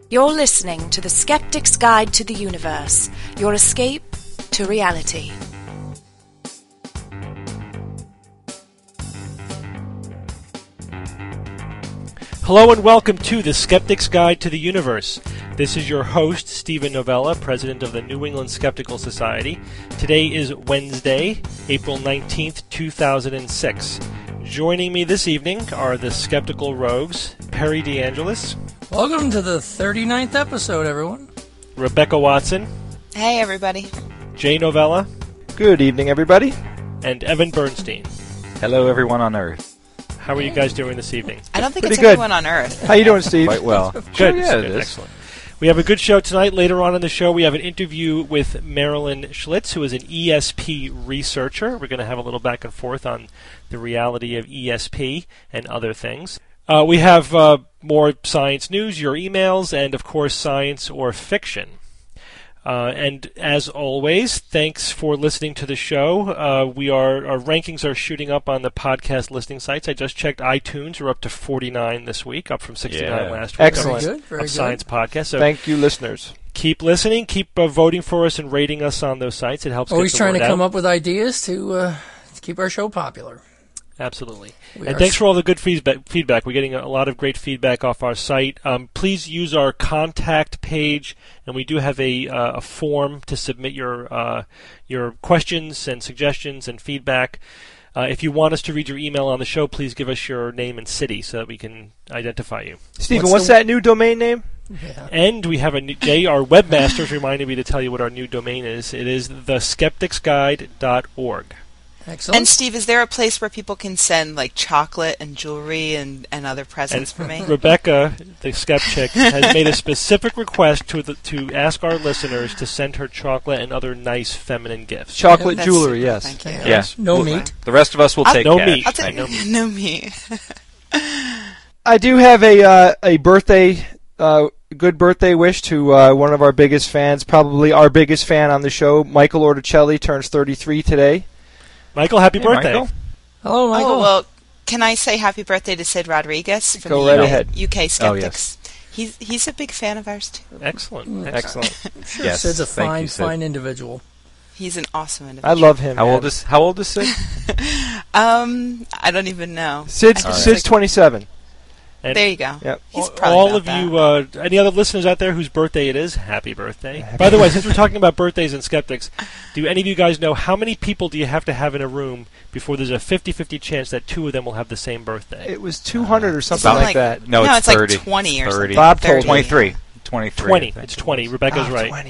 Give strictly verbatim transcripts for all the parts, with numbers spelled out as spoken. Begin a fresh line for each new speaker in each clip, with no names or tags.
You're listening to The Skeptic's Guide to the Universe, your escape to reality.
Hello and welcome to The Skeptic's Guide to the Universe. This is your host, Stephen Novella, president of the New England Skeptical Society. Today is Wednesday, April nineteenth, two thousand six. Joining me this evening are the Skeptical Rogues, Perry DeAngelis.
Welcome to the thirty-ninth episode, everyone.
Rebecca Watson.
Hey, everybody.
Jay Novella.
Good evening, everybody.
And Evan Bernstein.
Hello, everyone on Earth.
How are you guys doing this evening?
I don't think
Pretty
it's
good.
everyone on Earth.
How you doing, Steve?
Quite well.
Good.
Sure, yeah,
good.
it is.
Excellent. We have a good show tonight. Later on in the show, we have an interview with Marilyn Schlitz, who is an E S P researcher. We're going to have a little back and forth on the reality of E S P and other things. Uh, we have uh, more science news, your emails, and, of course, science or fiction. Uh, and as always, thanks for listening to the show. Uh, we are our rankings are shooting up on the podcast listening sites. I just checked iTunes; we're up to forty-nine this week, up from sixty-nine
Yeah.
last week.
Excellent.
Very good, very
Of
good.
Science podcast. So
Thank you, listeners.
keep listening, keep uh, voting for us, and rating us on those sites. It helps.
Always
get the
trying
word
to come
out.
up with ideas to, uh, to keep our show popular.
Absolutely.
We
And
are
thanks
s-
for all the good feedback. Feedback. We're getting a lot of great feedback off our site. Um, please use our contact page, and we do have a, uh, a form to submit your uh, your questions and suggestions and feedback. Uh, if you want us to read your email on the show, please give us your name and city so that we can identify you.
Stephen,
What's
what's,
the-
that new domain name?
Yeah.
And we have a new, Jay, our webmasters, reminded me to tell you what our new domain is. It is the skeptics guide dot org.
Excellent.
And Steve, is there a place where people can send like chocolate and jewelry and, and other presents for me?
Rebecca, the skeptic, has made a specific request to the, to ask our listeners to send her chocolate and other nice feminine gifts.
Chocolate
That's
jewelry,
super,
yes.
Thank you.
Yeah.
Yes.
No
Well,
meat.
The rest of us will
I'll-
take
No
cash.
meat.
I'll
Thank
take
you.
no me.
I do have a uh, a birthday, uh, good birthday wish to uh, one of our biggest fans, probably our biggest fan on the show. Michael Orticelli turns thirty-three today.
Michael, happy
Hey,
birthday.
Michael.
Hello, Michael.
Oh, well, can I say happy birthday to Sid Rodriguez from
Go
the
right
U-
ahead.
U K
Oh,
Skeptics? He's he's a big fan of ours too.
Excellent.
Excellent.
Sure,
Yes,
Sid's a
thank
fine,
you, Sid.
fine individual.
He's an awesome
I
individual.
love him.
How
man.
old is How old is Sid?
Um, I don't even know.
Sid's,
I think
Sid's
it's
twenty-seven.
And
There you go.
Yep.
He's
all-
probably
all
not
of
that.
you, uh, any other listeners out there whose birthday it is, happy birthday. By the way, since we're talking about birthdays and skeptics, do any of you guys know how many people do you have to have in a room before there's a fifty-fifty chance that two of them will have the same birthday?
It was two hundred or something
Something
like,
like-
that.
No,
No,
it's
it's like
thirty.
twenty or
thirty.
something.
Bob told me.
thirty.
twenty-three. twenty-three.
twenty.
I think.
It's twenty. Rebecca's
Ah,
right.
twenty.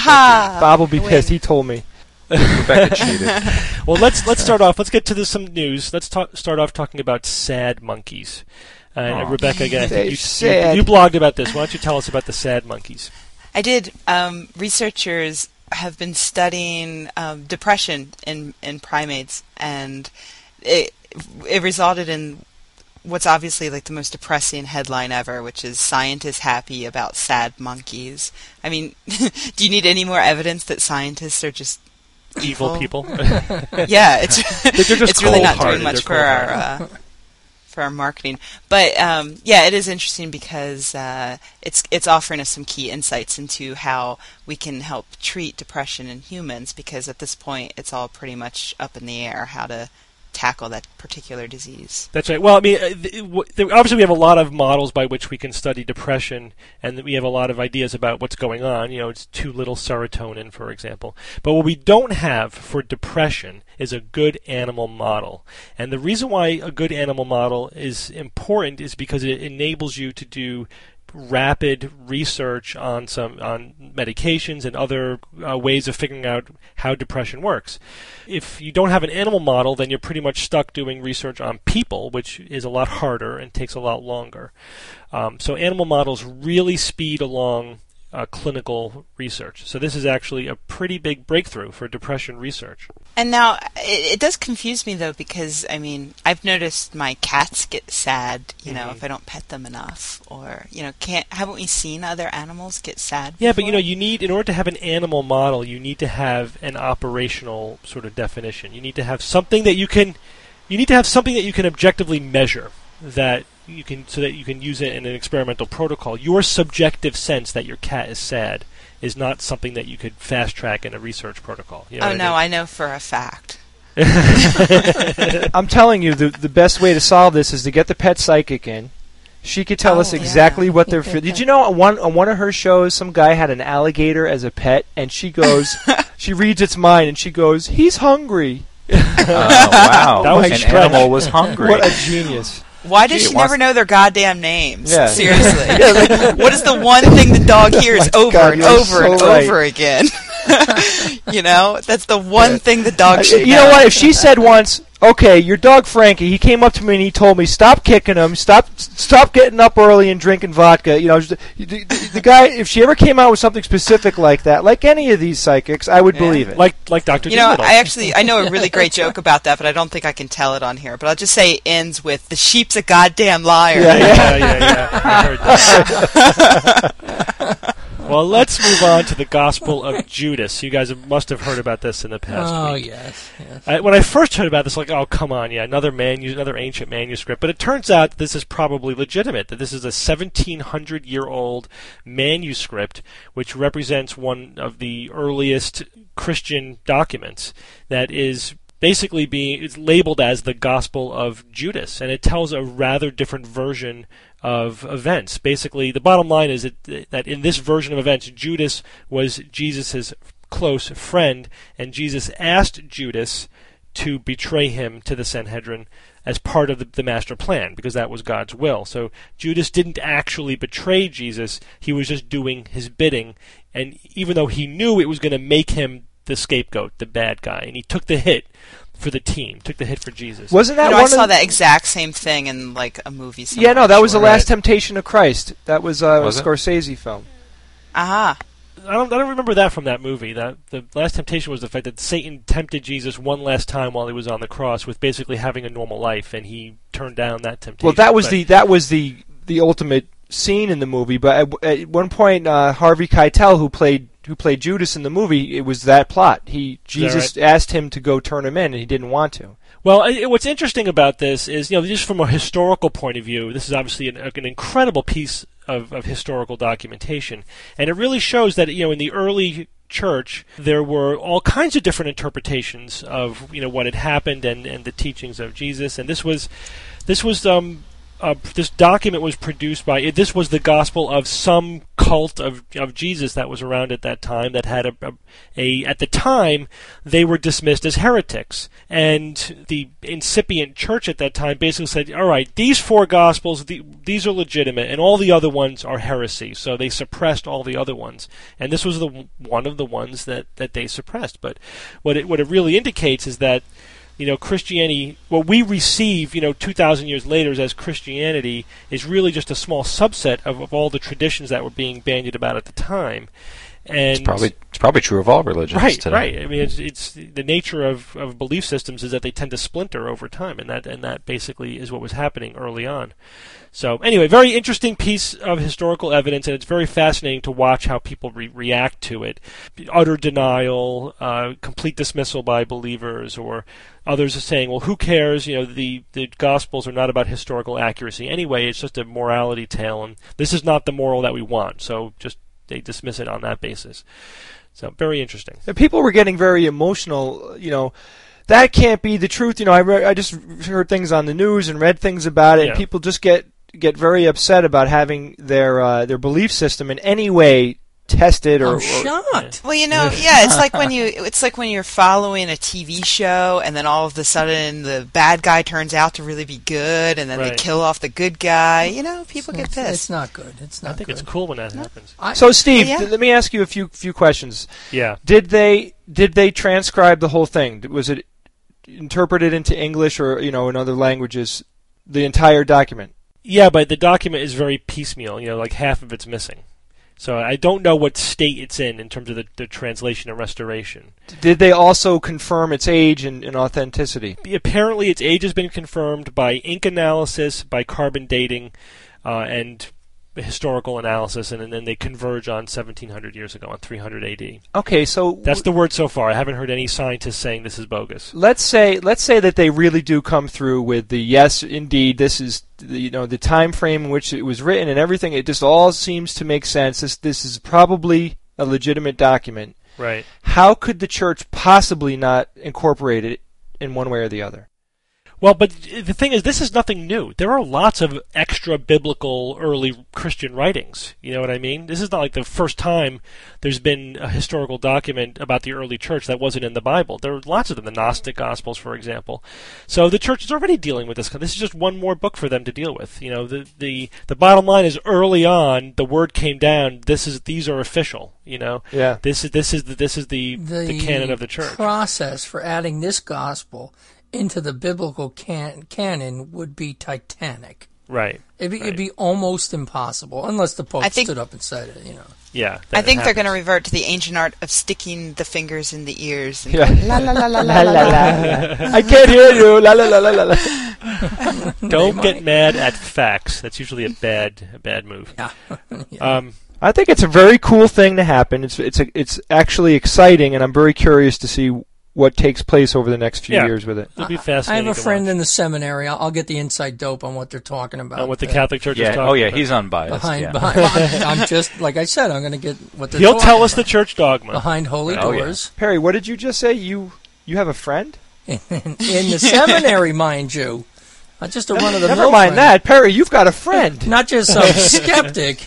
Ha
Bob will be
Win.
pissed. He told me.
Rebecca cheated.
Well, let's let's start off. Let's get to the, some news. Let's talk, start off talking about sad monkeys. Uh, and
Aw.
Rebecca, again, I
They're
think you,
sad.
you, you blogged about this. Why don't you tell us about the sad monkeys?
I did. Um, researchers have been studying um, depression in, in primates, and it it resulted in what's obviously like the most depressing headline ever, which is "Scientists happy about sad monkeys." I mean, do you need any more evidence that scientists are just
Evil
evil?
people.
Yeah, it's
They're just
it's really not
cold-hearted.
doing much
They're
for our uh, for our marketing. But um, yeah, it is interesting because uh, it's it's offering us some key insights into how we can help treat depression in humans. Because at this point, it's all pretty much up in the air how to tackle that particular disease.
That's right. Well, I mean, uh, th- w- th- obviously we have a lot of models by which we can study depression, and we have a lot of ideas about what's going on. You know, it's too little serotonin, for example. But what we don't have for depression is a good animal model. And the reason why a good animal model is important is because it enables you to do rapid research on some on medications and other uh, ways of figuring out how depression works. If you don't have an animal model, then you're pretty much stuck doing research on people, which is a lot harder and takes a lot longer. Um, so animal models really speed along uh, clinical research. So this is actually a pretty big breakthrough for depression research.
And now, it, it does confuse me, though, because, I mean, I've noticed my cats get sad, you know,
Mhm.
if I don't pet them enough. Or, you know, can't haven't we seen other animals get sad
Yeah, but you
before?
know, you need, in order to have an animal model, you need to have an operational sort of definition. You need to have something that you can, you need to have something that you can objectively measure that you can so that you can use it in an experimental protocol. Your subjective sense that your cat is sad is not something that you could fast track in a research protocol. You know
oh
what I
no,
mean?
I know for a fact.
I'm telling you, the the best way to solve this is to get the pet psychic in. She could tell
Oh,
us exactly
yeah.
what they're feeling. Did you know on one on one of her shows, some guy had an alligator as a pet, and she goes, she reads its mind, and she goes, "He's hungry."
Oh, wow.
That was
An
a stretch.
animal was hungry.
What a genius!
Why does
Gee,
she
it wants-
never know their goddamn names?
Yeah.
Seriously. What is the one thing the dog hears
Oh my
over
God,
and
you're
over
so
and
right.
over again? You know, that's the one thing the dog should
You know what? If she said once, "Okay, your dog Frankie, he came up to me and he told me stop kicking him, stop, stop getting up early and drinking vodka." You know, the, the, the guy. If she ever came out with something specific like that, like any of these psychics, I would
Yeah.
believe it.
Like like Doctor
You know,
Dolittle.
I actually I know a really great joke about that, but I don't think I can tell it on here. But I'll just say it ends with "the sheep's a goddamn liar."
Yeah.
yeah, yeah, yeah. I heard that. Well, let's move on to the Gospel of Judas. You guys have, must have heard about this in the past
Oh,
week.
yes. yes.
I, when I first heard about this, like, oh, come on, yeah, another manu- another ancient manuscript. But it turns out that this is probably legitimate, that this is a seventeen hundred year old manuscript, which represents one of the earliest Christian documents that is basically being it's labeled as the Gospel of Judas, and it tells a rather different version of events. Basically, the bottom line is that, that in this version of events, Judas was Jesus' close friend, and Jesus asked Judas to betray him to the Sanhedrin as part of the, the master plan, because that was God's will. So Judas didn't actually betray Jesus, he was just doing his bidding, and even though he knew it was going to make him the scapegoat, the bad guy, and he took the hit for the team, took the hit for Jesus.
Wasn't that
You know,
one
I saw
of
that exact same thing in like a movie. Somewhere,
Yeah, no, that was the
sure.
Last Temptation of Christ. That was, uh,
Was
a
it?
Scorsese film.
Aha.
I don't, I don't remember that from that movie. That the last temptation was the fact that Satan tempted Jesus one last time while he was on the cross with basically having a normal life, and he turned down that temptation.
Well, that was
But-
the that was the the ultimate scene in the movie. But at, at one point, uh, Harvey Keitel, who played who played Judas in the movie, it was that plot. He Jesus asked him to go turn him in, and he didn't want to.
Well, I, what's interesting about this is, you know, just from a historical point of view, this is obviously an, an incredible piece of, of historical documentation, and it really shows that, you know, in the early church there were all kinds of different interpretations of, you know, what had happened and, and the teachings of Jesus, and this was this was um uh, this document was produced by this was the gospel of some cult of of Jesus that was around at that time that had a, a, a at the time they were dismissed as heretics, and the incipient church at that time basically said, all right, these four gospels, the, these are legitimate and all the other ones are heresy, so they suppressed all the other ones, and this was the one of the ones that, that they suppressed. But what it what it really indicates is that, you know, Christianity, what we receive, you know, two thousand years later as Christianity, is really just a small subset of, of all the traditions that were being bandied about at the time. And
It's probably it's probably true of all religions
right,
today.
right. I mean, it's, it's the nature of, of belief systems is that they tend to splinter over time, and that and that basically is what was happening early on. So anyway, very interesting piece of historical evidence, and it's very fascinating to watch how people re- react to it. Utter denial, uh, complete dismissal by believers, or others are saying, well, who cares? You know, the, the Gospels are not about historical accuracy anyway. It's just a morality tale, and this is not the moral that we want. So just they dismiss it on that basis. So very interesting.
And people were getting very emotional, you know. That can't be the truth. You know, I re- I just heard things on the news and read things about it,
Yeah.
and people just get get very upset about having their uh, their belief system in any way tested or,
I'm
or
shocked.
Well, you know, yeah, it's like when you it's like when you're following a T V show and then all of a sudden the bad guy turns out to really be good, and then they
Right.
kill off the good guy. You know, people get
It's,
pissed.
it's not good. It's not
I think
good.
it's cool when that happens.
I-
So, Steve,
Yeah.
th- let me ask you a few few questions.
Yeah.
Did they did they transcribe the whole thing? Was it interpreted into English or, you know, in other languages, the entire document?
Yeah, but the document is very piecemeal. You know, like half of it's missing. So I don't know what state it's in in terms of the, the translation and restoration.
Did they also confirm its age and, and authenticity?
Apparently, its age has been confirmed by ink analysis, by carbon dating, uh, and historical analysis, and, and then they converge on seventeen hundred years ago, on three hundred A D.
Okay, so
That's the word so far. I haven't heard any scientists saying this is bogus.
let's say let's say that they really do come through with the yes, indeed, this is the, you know the time frame in which it was written and everything. It just all seems to make sense. This this is probably a legitimate document.
Right.
How could the church possibly not incorporate it in one way or the other?
Well, but the thing is, this is nothing new. There are lots of extra biblical early Christian writings. You know what I mean? This is not like the first time there's been a historical document about the early church that wasn't in the Bible. There are lots of them, the Gnostic Gospels, for example. So the church is already dealing with this. This is just one more book for them to deal with. You know, the the, the bottom line is early on, the word came down. This is these are official. You know,
Yeah.
this is this is the, this is the the,
The
canon of the church.
process for adding this gospel into the biblical can- canon would be titanic.
Right.
It'd be,
right.
it'd be almost impossible, unless the Pope
I think-
stood up and said it, you know.
Yeah.
I
that
think they're going to
happens.
revert to the ancient art of sticking the fingers in the ears. And
Yeah.
going, la la la la la la la.
I can't hear you. La la la la la. la.
Don't
They
get
might.
mad at facts. That's usually a bad a bad move.
Yeah.
Um,
I think it's a very cool thing to happen. It's it's a, it's actually exciting, and I'm very curious to see what takes place over the next few
Yeah.
years with it.
it'll be
I
fascinating.
have a
to
friend
watch.
in the seminary. I'll, I'll get the inside dope on what they're talking about.
on what the
uh,
Catholic Church is
Yeah.
talking
Oh, yeah.
about.
He's unbiased.
behind,
yeah.
behind well, I'm, I'm just, like I said, I'm going to get what they're
He'll
talking
tell us the
about.
church dogma.
Behind holy
Oh, yeah.
doors.
Perry, what did you just say? You you have a friend?
In, in the seminary, mind you. Not just a run of the
Never mind that, Perry. You've got a friend.
Not just some skeptic.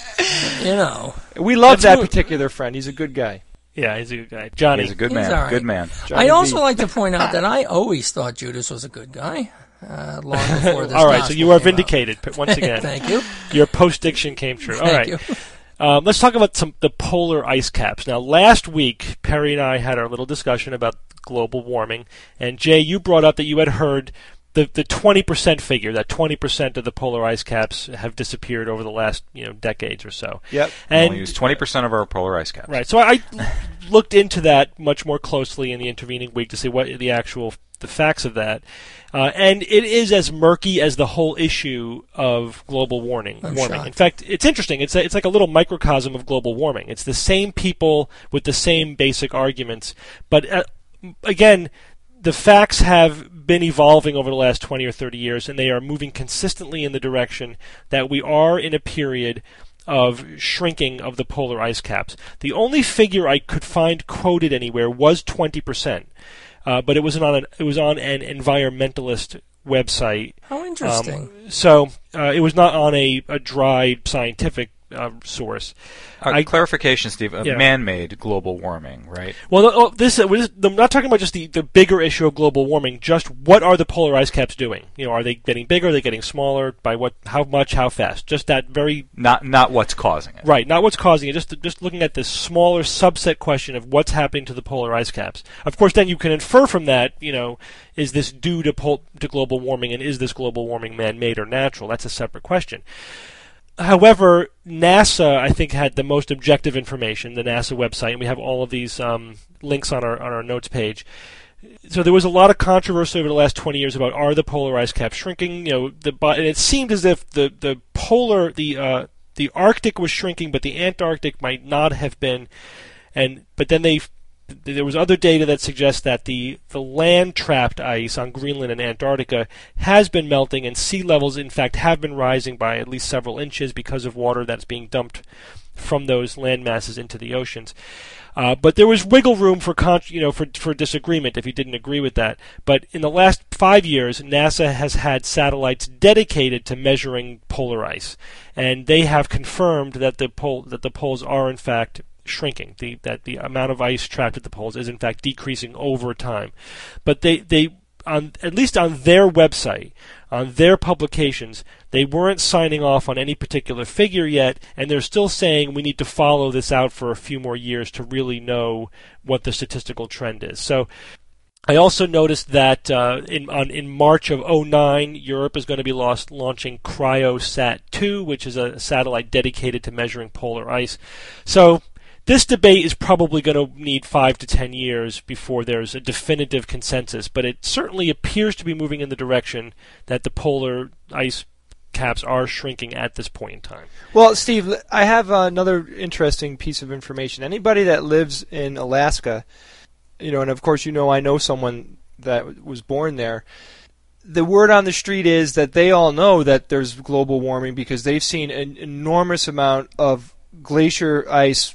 You know.
We love that
Absolutely.
particular friend. He's a good guy.
Yeah, he's a good guy. Johnny.
He's a good
He's
man.
all right.
Good man.
Johnny
I'd also
B.
like to point out that I always thought Judas was a good guy. Uh, long before this
All right, so
gospel
you are
came out.
vindicated p- once again.
Thank you.
Your post-diction came true. All
Thank
right.
you.
Um, let's talk about some the polar ice caps. Now, last week, Perry and I had our little discussion about global warming, and Jay, you brought up that you had heard the the twenty percent figure, that twenty percent of the polar ice caps have disappeared over the last you know decades or so.
Yep.
And
Only use twenty percent of our polar ice caps.
right, so I looked into that much more closely in the intervening week to see what the actual the facts of that, uh, and it is as murky as the whole issue of global warming.
I'm
warming.
shocked.
In fact, it's interesting. It's a, it's like a little microcosm of global warming. It's the same people with the same basic arguments, but uh, again, the facts have been evolving over the last twenty or thirty years, and they are moving consistently in the direction that we are in a period of shrinking of the polar ice caps. The only figure I could find quoted anywhere was twenty percent. Uh, but it was on an it was on an environmentalist website.
How interesting.
Um, so uh, it was not on a, a dry scientific uh, source.
Uh,
I-
clarification, Steve. Uh,
Yeah.
Man-made global warming, right?
Well, no, oh, this uh, this- I'm not talking about just the, the bigger issue of global warming. Just what are the polar ice caps doing? You know, are they getting bigger? Are they getting smaller? By what? How much? How fast? Just that very
Not not what's causing it.
right. Not what's causing it. Just just looking at this smaller subset question of what's happening to the polar ice caps. Of course, then you can infer from that. You know, is this due to pol- to global warming, and is this global warming man-made or natural? That's a separate question. However, NASA, I think, had the most objective information, the NASA website, and we have all of these um, links on our on our notes page. So there was a lot of controversy over the last twenty years about are the polar ice caps shrinking? You know, the and it seemed as if the the polar the uh, the Arctic was shrinking, but the Antarctic might not have been. And but then they there was other data that suggests that the, the land-trapped ice on Greenland and Antarctica has been melting, and sea levels, in fact, have been rising by at least several inches because of water that's being dumped from those land masses into the oceans. Uh, but there was wiggle room for con- you know for for disagreement if you didn't agree with that. But in the last five years, NASA has had satellites dedicated to measuring polar ice, and they have confirmed that the pole that the poles are in fact shrinking. The that the amount of ice trapped at the poles is in fact decreasing over time. But they they on at least on their website, on their publications, they weren't signing off on any particular figure yet, and they're still saying we need to follow this out for a few more years to really know what the statistical trend is. So I also noticed that uh, in on, in March of oh nine, Europe is going to be lost, launching CryoSat two, which is a satellite dedicated to measuring polar ice. So this debate is probably going to need five to ten years before there's a definitive consensus, but it certainly appears to be moving in the direction that the polar ice caps are shrinking at this point in time.
Well, Steve, I have another interesting piece of information. Anybody that lives in Alaska, you know, and of course you know I know someone that was born there, the word on the street is that they all know that there's global warming because they've seen an enormous amount of glacier ice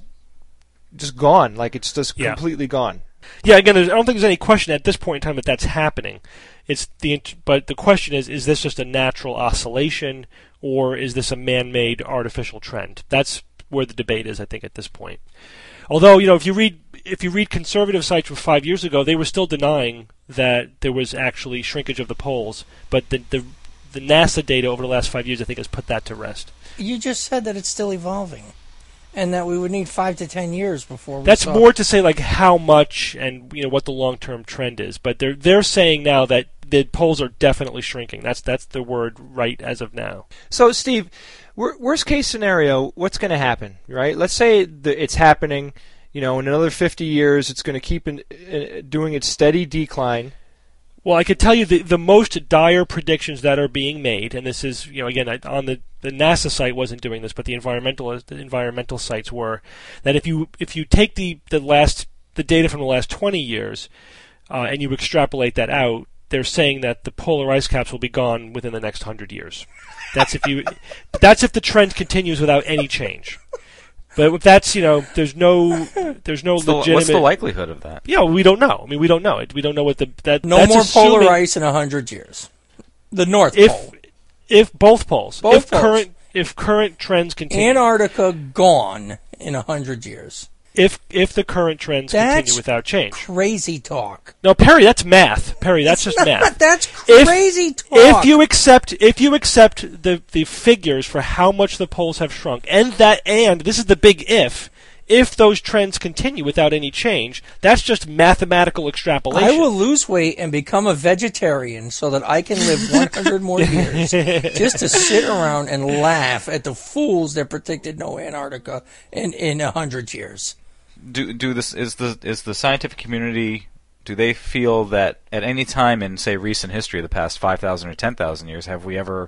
just gone, like it's just yeah. completely gone.
Yeah, again, I don't think there's any question at this point in time that that's happening. It's the but the question is: is this just a natural oscillation, or is this a man-made artificial trend? That's where the debate is, I think, at this point. Although, you know, if you read if you read conservative sites from five years ago, they were still denying that there was actually shrinkage of the poles. But the the, the NASA data over the last five years, I think, has put that to rest.
You just said that it's still evolving, and that we would need five to ten years before we
That's
saw
more to say, like, how much and, you know, what the long-term trend is. But they're they're saying now that the poles are definitely shrinking. That's that's the word right as of now.
So, Steve, worst case scenario, what's going to happen, right? Let's say the, it's happening, you know, in another fifty years, it's going to keep in, in, doing its steady decline.
Well, I could tell you the the most dire predictions that are being made, and this is, you know, again, on the the NASA site wasn't doing this, but the environmental the environmental sites were, that if you if you take the the last the data from the last twenty years uh, and you extrapolate that out, they're saying that the polar ice caps will be gone within the next hundred years. That's if you that's if the trend continues without any change. But if that's, you know, there's no, there's no
what's
legitimate.
The, what's the likelihood of that?
Yeah, we don't know. I mean, we don't know it. We don't know what the that.
No
that's
more
assuming,
polar ice in a hundred years. The North
if,
Pole.
If both poles,
both
if
poles.
current, if current trends continue,
Antarctica gone in a hundred years.
If if the current trends
that's
continue without change.
Crazy talk.
No, Perry, that's math. Perry, that's just
not,
math.
That's crazy
if,
talk.
If you accept if you accept the the figures for how much the poles have shrunk, and that and this is the big if. If those trends continue without any change, that's just mathematical extrapolation.
I will lose weight and become a vegetarian so that I can live one hundred more years just to sit around and laugh at the fools that predicted no Antarctica in in one hundred years.
Do do this is the is the scientific community, do they feel that at any time in, say, recent history, the past five thousand or ten thousand years, have we ever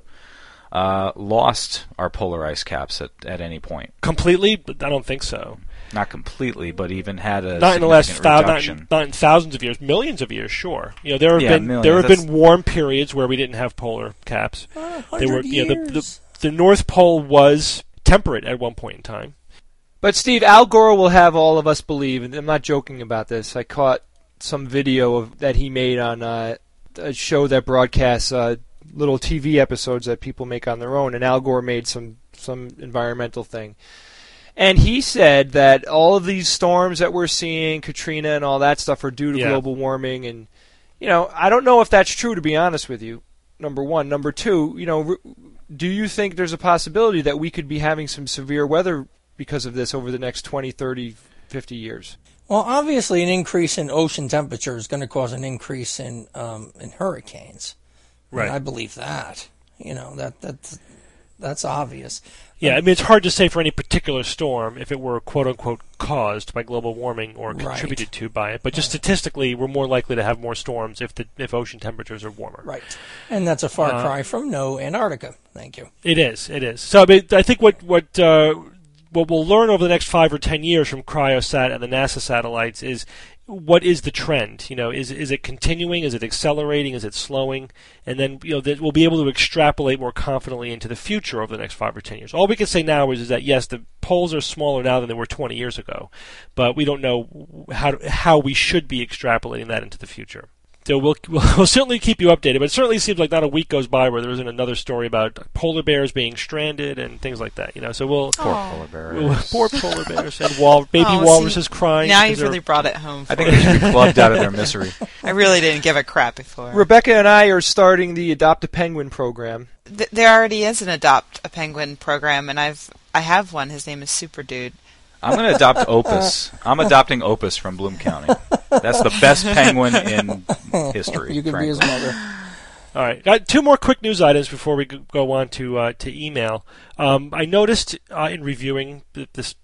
uh, lost our polar ice caps at, at any point?
Completely? But I don't think so.
Not completely, but even had a
not in the last thou-
not,
in, not in thousands of years, millions of years. Sure, you know there have
yeah,
been
millions,
there have
that's...
been warm periods where we didn't have polar caps.
Uh,
they were,
years.
you know, the, the the North Pole was temperate at one point in time.
But Steve, Al Gore will have all of us believe, and I'm not joking about this. I caught some video of that he made on uh, a show that broadcasts uh, little T V episodes that people make on their own, and Al Gore made some some environmental thing. And he said that all of these storms that we're seeing, Katrina and all that stuff, are due to
yeah.
global warming. And, you know, I don't know if that's true, to be honest with you, number one. Number two, you know, do you think there's a possibility that we could be having some severe weather because of this over the next twenty, thirty, fifty years?
Well, obviously an increase in ocean temperature is going to cause an increase in um, in hurricanes.
Right.
And I believe that. You know, that that's, that's obvious.
Yeah, I mean, it's hard to say for any particular storm if it were quote-unquote caused by global warming or contributed
right.
to by it. But just
right.
statistically, we're more likely to have more storms if the if ocean temperatures are warmer.
Right. And that's a far
uh,
cry from no Antarctica. Thank you.
It is. It is. So I mean, I think what what uh, what we'll learn over the next five or ten years from Cryosat and the NASA satellites is what is the trend? You know, is is it continuing? Is it accelerating? Is it slowing? And then, you know, that we'll be able to extrapolate more confidently into the future over the next five or ten years. All we can say now is, is that yes, the poles are smaller now than they were twenty years ago, but we don't know how to, how we should be extrapolating that into the future. So we'll, we'll certainly keep you updated, but it certainly seems like not a week goes by where there isn't another story about polar bears being stranded and things like that. You know, so we'll
poor Aww. polar bears,
we'll, poor polar bears and wal- baby
oh,
walruses
see,
crying.
Now you've really brought it home. For
I think they should be clubbed out of their misery.
I really didn't give a crap before.
Rebecca and I are starting the Adopt a Penguin program.
Th- there already is an Adopt a Penguin program, and I've I have one. His name is Super Dude.
I'm going to adopt Opus. I'm adopting Opus from Bloom County. That's the best penguin in history.
You could
frankly.
be his mother.
All right, got two more quick news items before we go on to uh, to email. Um, I noticed uh, in reviewing this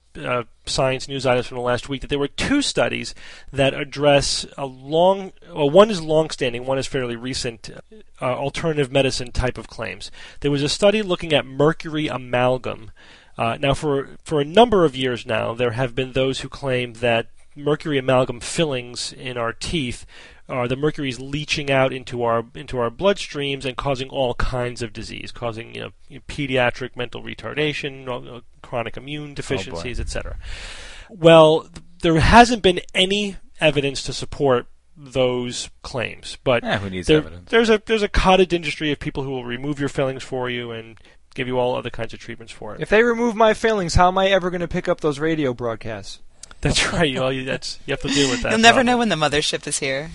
uh, science news items from the last week that there were two studies that address a long, well, one is long-standing, one is fairly recent, uh, alternative medicine type of claims. There was a study looking at mercury amalgam. Uh, now, for for a number of years now, there have been those who claim that mercury amalgam fillings in our teeth are the mercury is leaching out into our into our bloodstreams and causing all kinds of disease, causing you know pediatric mental retardation, uh, chronic immune deficiencies,
oh
et cetera. Well, there hasn't been any evidence to support those claims, but
yeah, who needs
there,
evidence?
there's a there's a cottage industry of people who will remove your fillings for you and give you all other kinds of treatments for it.
If they remove my fillings, how am I ever going to pick up those radio broadcasts?
That's right. Well, you, that's, you have to deal with that.
You'll never
problem.
know when the mothership is here.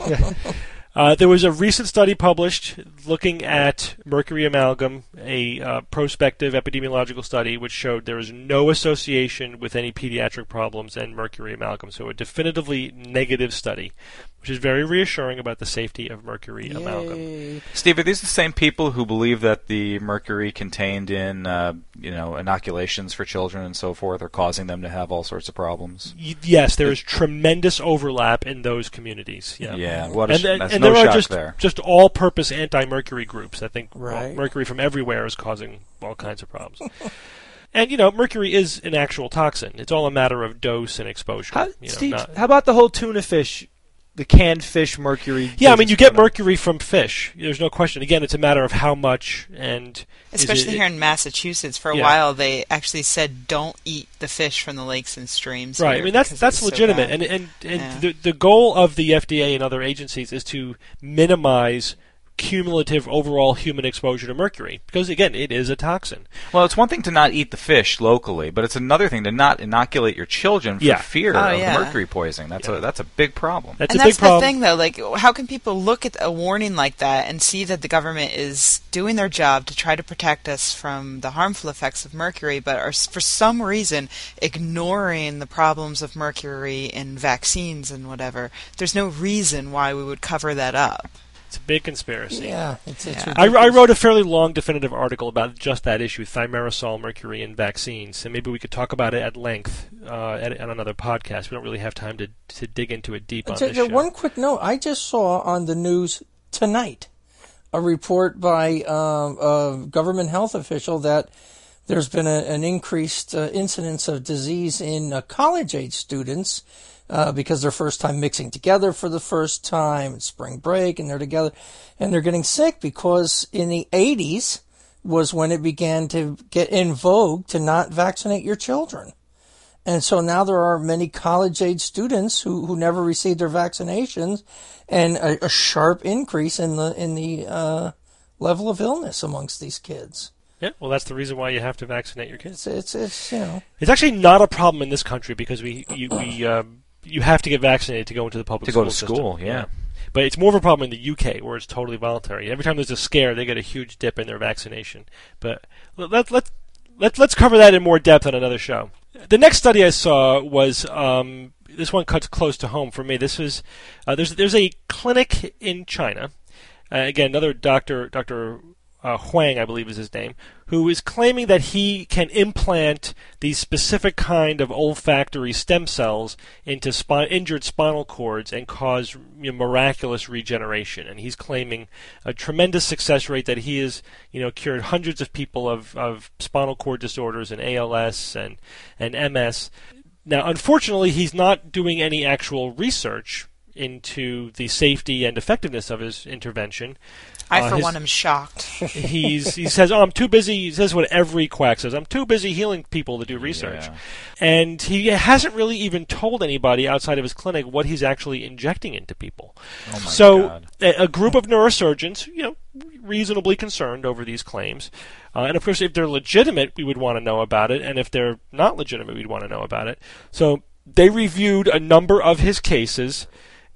Uh, there was a recent study published looking at mercury amalgam, a uh, prospective epidemiological study which showed there is no association with any pediatric problems and mercury amalgam. So a definitively negative study, which is very reassuring about the safety of mercury
Yay.
amalgam.
Steve, are these the same people who believe that the mercury contained in, uh, you know, inoculations for children and so forth are causing them to have all sorts of problems?
Y- yes, there is tremendous overlap in those communities. Yeah,
Yeah, what a
and,
sh-
and,
that's
and
no
there are
shock
just
there.
just all-purpose anti-mercury groups. I think well,
Right.
mercury from everywhere is causing all kinds of problems. And, you know, mercury is an actual toxin. It's all a matter of dose and exposure.
How,
you know,
Steve,
not-
how about the whole tuna fish, the canned fish mercury?
yeah, I mean, you
business
get
going on?
mercury from fish. There's no question. Again, it's a matter of how much and... is
Especially
it-
here in Massachusetts, for a
Yeah.
while they actually said don't eat the fish from the lakes and streams.
Right.
here
I mean, that's
because
that's
it's so
legitimate,
bad.
and and and
Yeah.
the the goal of the F D A and other agencies is to minimize cumulative overall human exposure to mercury because again, it is a toxin.
Well, it's one thing to not eat the fish locally, but it's another thing to not inoculate your children for
Yeah.
fear
Oh,
of
yeah.
mercury poisoning. That's
Yeah.
a that's a big problem.
That's
and
a
that's
big problem.
the thing, though. Like, how can people look at a warning like that and see that the government is doing their job to try to protect us from the harmful effects of mercury, but are for some reason ignoring the problems of mercury in vaccines and whatever? There's no reason why we would cover that up.
It's a big conspiracy.
Yeah, it's, it's
Yeah.
I, I
ridiculous.
wrote a fairly long, definitive article about just that issue, thimerosal, mercury, and vaccines, and maybe we could talk about it at length uh, at, on another podcast. We don't really have time to to dig into it deep on
Ju-
this
ju-
show.
One quick note: I just saw on the news tonight a report by um, a government health official that there's been a, an increased uh, incidence of disease in uh, college-age students uh, because they're first time mixing together for the first time. It's spring break, and they're together, and they're getting sick because in the eighties was when it began to get in vogue to not vaccinate your children. And so now there are many college-age students who, who never received their vaccinations, and a, a sharp increase in the in the uh, level of illness amongst these kids.
Yeah, well, that's the reason why you have to vaccinate your kids.
It's it's, it's you know
It's actually not a problem in this country because we you we um, you have to get vaccinated to go into the public
To
school
go to
system.
school, yeah.
But it's more of a problem in the U K where it's totally voluntary. Every time there's a scare, they get a huge dip in their vaccination. But let let let let's cover that in more depth on another show. The next study I saw was um, this one cuts close to home for me. This is uh, there's there's a clinic in China. Uh, again, another doctor, Doctor Uh, Huang, I believe is his name, who is claiming that he can implant these specific kind of olfactory stem cells into spi- injured spinal cords and cause you know, miraculous regeneration. And he's claiming a tremendous success rate that he has, you know, cured hundreds of people of, of spinal cord disorders and A L S and and M S. Now, unfortunately, he's not doing any actual research into the safety and effectiveness of his intervention.
I,
Uh,
for
his-
one, am shocked.
He's he says, "Oh, I'm too busy." He says what every quack says. I'm too busy healing people to do research,
Yeah.
and he hasn't really even told anybody outside of his clinic what he's actually injecting into people.
Oh my
so,
God.
A, a group of neurosurgeons, you know, reasonably concerned over these claims, uh, and of course, if they're legitimate, we would want to know about it, and if they're not legitimate, we'd want to know about it. So, they reviewed a number of his cases,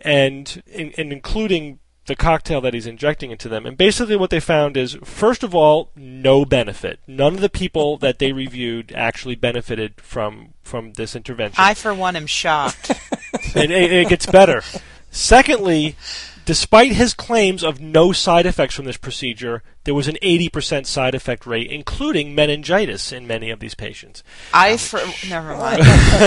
and in, and including the cocktail that he's injecting into them. And basically what they found is, first of all, no benefit. None of the people that they reviewed actually benefited from from this intervention.
I, for one, am shocked.
and it, it gets better. Secondly, despite his claims of no side effects from this procedure, there was an eighty percent side effect rate, including meningitis in many of these patients.
I for, never mind.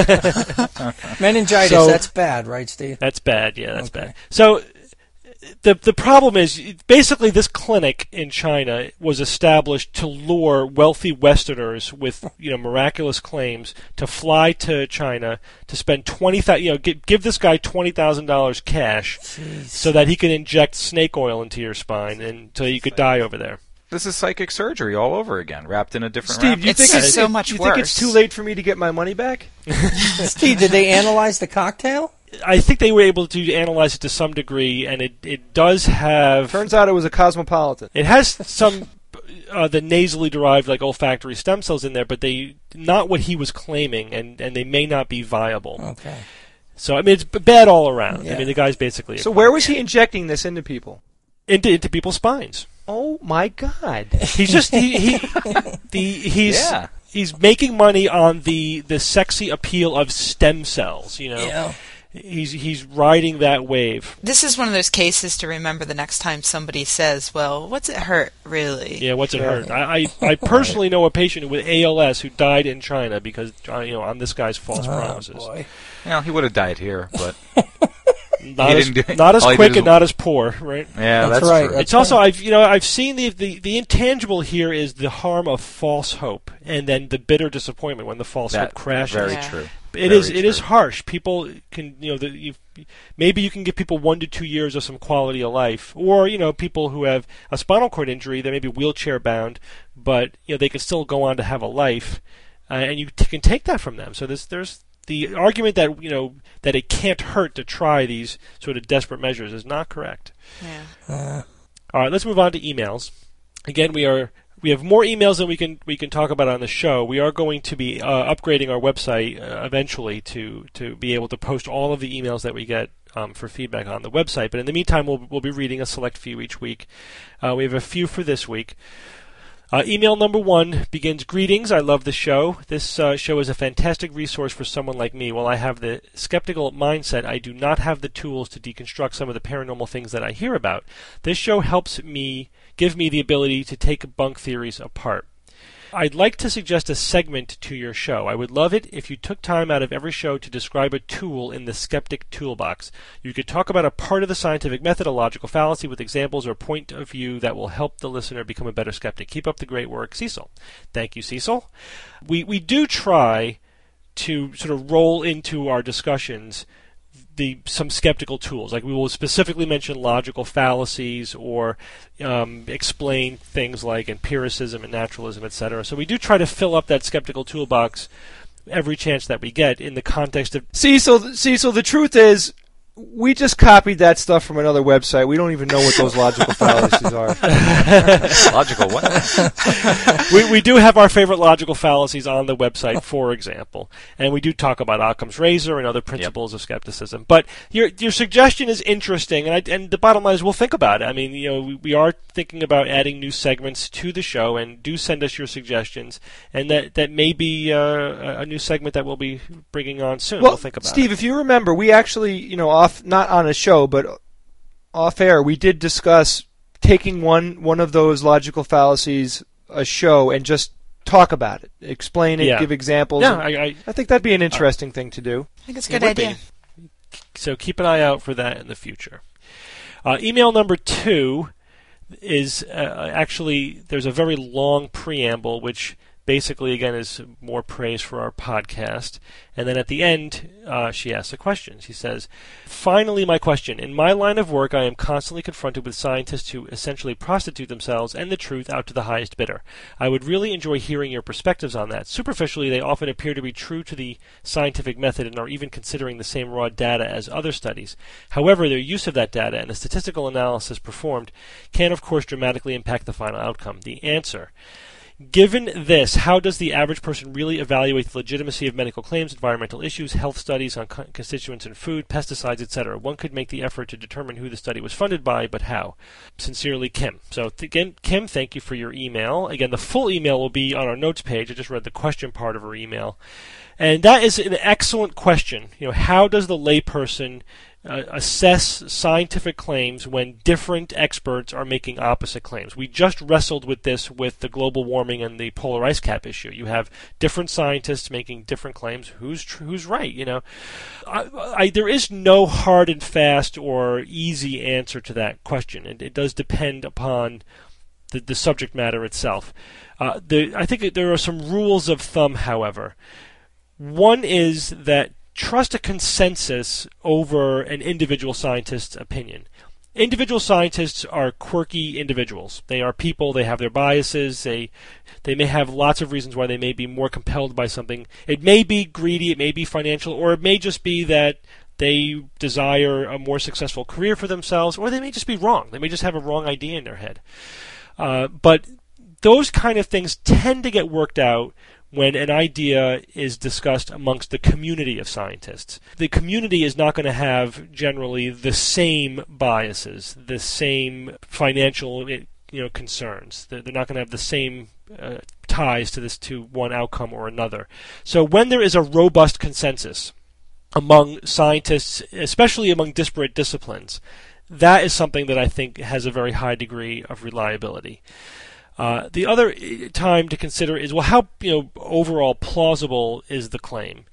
Meningitis,
So-
that's bad, right, Steve?
That's bad. Yeah, that's
Okay.
bad. So the the problem is basically this clinic in China was established to lure wealthy Westerners with you know miraculous claims to fly to China to spend twenty thousand you know give, give this guy twenty thousand dollars cash so that he can inject snake oil into your spine and so you could die over there.
This is psychic surgery all over again, wrapped in a different
Steve,
wrapper.
you
It's
think it's
so much
you think it's
worse.
too late for me to get my money back?
Steve, did they analyze the cocktail?
I think they were able to analyze it to some degree, and it, it does have
Turns out it was a Cosmopolitan.
it has some uh, the nasally derived like olfactory stem cells in there, but they not what he was claiming, and, and they may not be viable.
Okay.
So I mean, it's b- bad all around.
Yeah.
I mean, the guy's basically a
So where was he injecting this into people?
into into people's spines.
Oh my God!
He's just he, he the he's
Yeah.
he's making money on the the sexy appeal of stem cells. You know,
Yeah.
he's he's riding that wave.
This is one of those cases to remember the next time somebody says, well, what's it hurt, really?
Yeah, what's it
Yeah.
hurt? I, I I personally know a patient with A L S who died in China because uh, you know on this guy's false
Oh,
promises.
boy.
Well, he would have died here, but
Not
He
as
didn't do-
not as
all he
quick
did is-
and not as poor, right?
yeah,
That's
that's,
right.
true.
That's
It's also I've you know I've seen the, the the intangible here is the harm of false hope and then the bitter disappointment when the false
That-
hope crashes.
Very
Yeah.
true.
It
Very
is it is
true.
harsh. People can you know the, you maybe you can give people one to two years of some quality of life, or you know people who have a spinal cord injury that may be wheelchair bound, but you know they can still go on to have a life, uh, and you t- can take that from them. So there's there's the argument that you know that it can't hurt to try these sort of desperate measures is not correct.
Yeah.
Uh,
All right, let's move on to emails. Again, we are we have more emails than we can we can talk about on the show. We are going to be uh, upgrading our website uh, eventually to to be able to post all of the emails that we get um, for feedback on the website. But in the meantime, we'll we'll be reading a select few each week. Uh, we have a few for this week. Uh, email number one begins, greetings, I love the show. This uh, show is a fantastic resource for someone like me. While I have the skeptical mindset, I do not have the tools to deconstruct some of the paranormal things that I hear about. This show helps me, give me the ability to take bunk theories apart. I'd like to suggest a segment to your show. I would love it if you took time out of every show to describe a tool in the skeptic toolbox. You could talk about a part of the scientific method, a logical fallacy with examples or point of view that will help the listener become a better skeptic. Keep up the great work, Cecil. Thank you, Cecil. We we do try to sort of roll into our discussions the some skeptical tools. Like we will specifically mention logical fallacies or um, explain things like empiricism and naturalism, et cetera. So we do try to fill up that skeptical toolbox every chance that we get in the context of.
Cecil, Cecil, the truth is, we just copied that stuff from another website. We don't even know what those logical fallacies are.
Logical what?
we, we do have our favorite logical fallacies on the website, for example, and we do talk about Occam's razor and other principles of skepticism. But your your suggestion is interesting, and I, and the bottom line is we'll think about it. I mean, you know, we, we are thinking about adding new segments to the show, and do send us your suggestions, and that that may be uh, a new segment that we'll be bringing on soon.
Well,
we'll think about
Steve,
it.
if you remember, we actually, you know, off not on a show, but off air, we did discuss taking one one of those logical fallacies a show and just talk about it, explain it,
Yeah.
give examples.
Yeah,
and
I, I,
I think that'd be an interesting thing to do.
I think it's a
It
good
would be.
idea.
So keep an eye out for that in the future. Uh, email number two is uh, actually, there's a very long preamble, which basically, again, is more praise for our podcast. And then at the end, uh, she asks a question. She says, finally, my question. In my line of work, I am constantly confronted with scientists who essentially prostitute themselves and the truth out to the highest bidder. I would really enjoy hearing your perspectives on that. Superficially, they often appear to be true to the scientific method and are even considering the same raw data as other studies. However, their use of that data and the statistical analysis performed can, of course, dramatically impact the final outcome. The answer: given this, how does the average person really evaluate the legitimacy of medical claims, environmental issues, health studies on co- constituents in food, pesticides, et cetera? One could make the effort to determine who the study was funded by, but how? Sincerely, Kim. So th- again, Kim, thank you for your email. Again, the full email will be on our notes page. I just read the question part of her email. And that is an excellent question. You know, how does the layperson uh, assess scientific claims when different experts are making opposite claims. We just wrestled with this with the global warming and the polar ice cap issue. You have different scientists making different claims. Who's tr- who's right? You know, I, I, there is no hard and fast or easy answer to that question. It, it does depend upon the, the subject matter itself. Uh, the, I think there are some rules of thumb, however. One is that trust a consensus over an individual scientist's opinion. Individual scientists are quirky individuals. They are people. They have their biases. They they may have lots of reasons why they may be more compelled by something. It may be greedy. It may be financial. Or it may just be that they desire a more successful career for themselves. Or they may just be wrong. They may just have a wrong idea in their head. Uh, but those kind of things tend to get worked out when an idea is discussed amongst the community of scientists. The community is not going to have generally the same biases, the same financial you know, concerns. They're not going to have the same uh, ties to this to one outcome or another. So when there is a robust consensus among scientists, especially among disparate disciplines, that is something that I think has a very high degree of reliability. Uh, the other time to consider is, well, how you know overall plausible is the claim?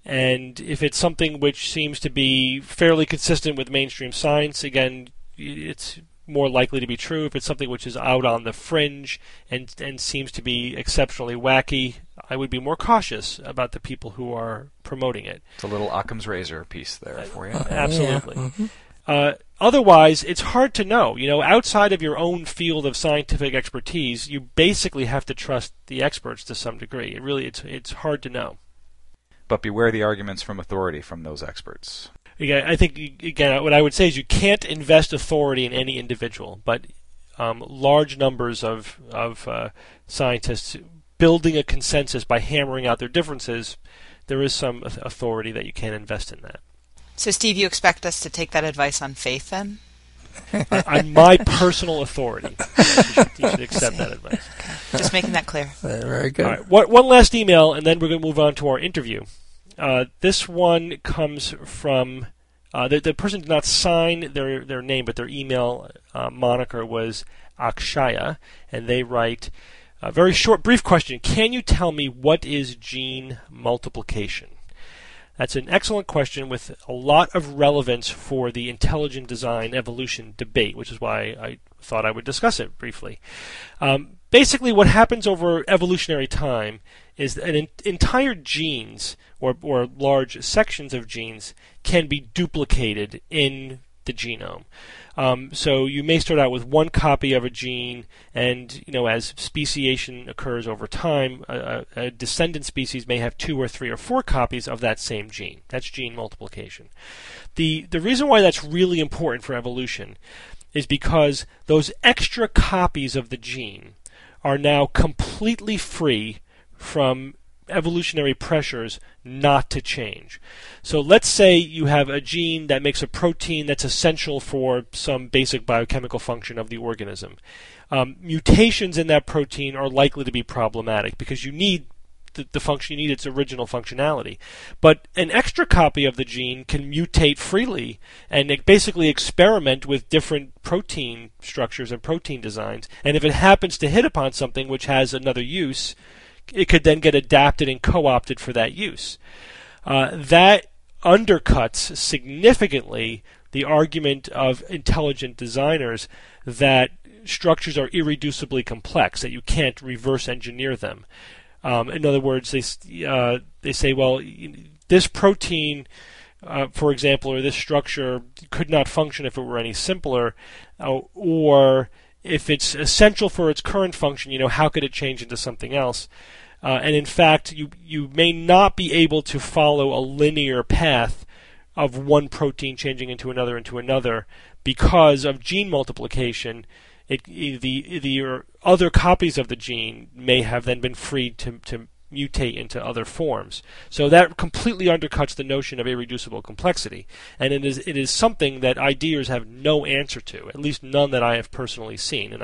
And if it's something which seems to be fairly consistent with mainstream science, again, it's more likely to be true. If it's something which is out on the fringe and and seems to be exceptionally wacky, I would be more cautious about the people who are promoting it.
It's a little Occam's razor piece there for you.
Uh, absolutely.
Yeah. Mm-hmm.
Uh, otherwise, it's hard to know. You know, outside of your own field of scientific expertise, you basically have to trust the experts to some degree. It really, it's it's hard to know.
But beware the arguments from authority from those experts.
Again, I think again, what I would say is you can't invest authority in any individual, but um, large numbers of of uh, scientists building a consensus by hammering out their differences, there is some authority that you can invest in that.
So, Steve, you expect us to take that advice on faith, then?
uh, on my personal authority, you should, you should accept that advice.
Just making that clear.
Very good.
All right, one, one last email, and then we're going to move on to our interview. Uh, this one comes from uh, the, the person did not sign their their name, but their email uh, moniker was Akshaya, and they write a very short, brief question: can you tell me what is gene multiplication? That's an excellent question with a lot of relevance for the intelligent design evolution debate, which is why I thought I would discuss it briefly. Um, basically, what happens over evolutionary time is that an entire genes, or, or large sections of genes, can be duplicated in the genome. Um, so you may start out with one copy of a gene, and you know, as speciation occurs over time, a, a descendant species may have two or three or four copies of that same gene. That's gene multiplication. The the reason why that's really important for evolution is because those extra copies of the gene are now completely free from evolutionary pressures not to change. So let's say you have a gene that makes a protein that's essential for some basic biochemical function of the organism. Um, mutations in that protein are likely to be problematic because you need the, the function, you need its original functionality. But an extra copy of the gene can mutate freely and it basically experiment with different protein structures and protein designs. And if it happens to hit upon something which has another use, it could then get adapted and co-opted for that use. Uh, that undercuts significantly the argument of intelligent designers that structures are irreducibly complex, that you can't reverse engineer them. Um, in other words, they uh, they say, well, this protein, uh, for example, or this structure could not function if it were any simpler, uh, or if it's essential for its current function, you know, how could it change into something else? Uh, and in fact, you you may not be able to follow a linear path of one protein changing into another into another because of gene multiplication. It, the the other copies of the gene may have then been freed to to mutate into other forms. So that completely undercuts the notion of irreducible complexity, and it is it is something that ideas have no answer to, at least none that I have personally seen, and I've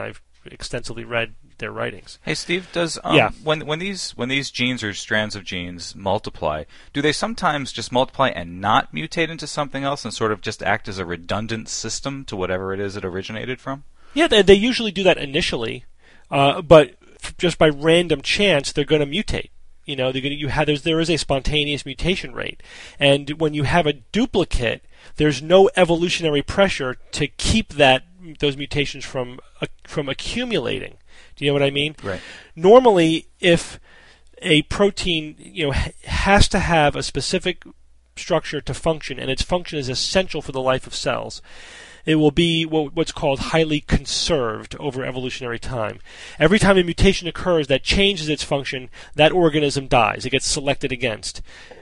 extensively read their writings.
Hey Steve, does um,
yeah.
when when these when these genes or strands of genes multiply, do they sometimes just multiply and not mutate into something else and sort of just act as a redundant system to whatever it is it originated from?
Yeah, they, they usually do that initially, uh, but f- just by random chance, they're going to mutate. You know, they're gonna, you have, there's, there is a spontaneous mutation rate, and when you have a duplicate, there's no evolutionary pressure to keep that those mutations from uh, from accumulating. Do you know what I mean?
Right.
Normally, if a protein, you know, has to have a specific structure to function, and its function is essential for the life of cells, it will be what's called highly conserved over evolutionary time. Every time a mutation occurs that changes its function, that organism dies. It gets selected against.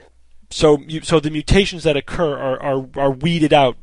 So, so the mutations that occur are, are, are weeded out,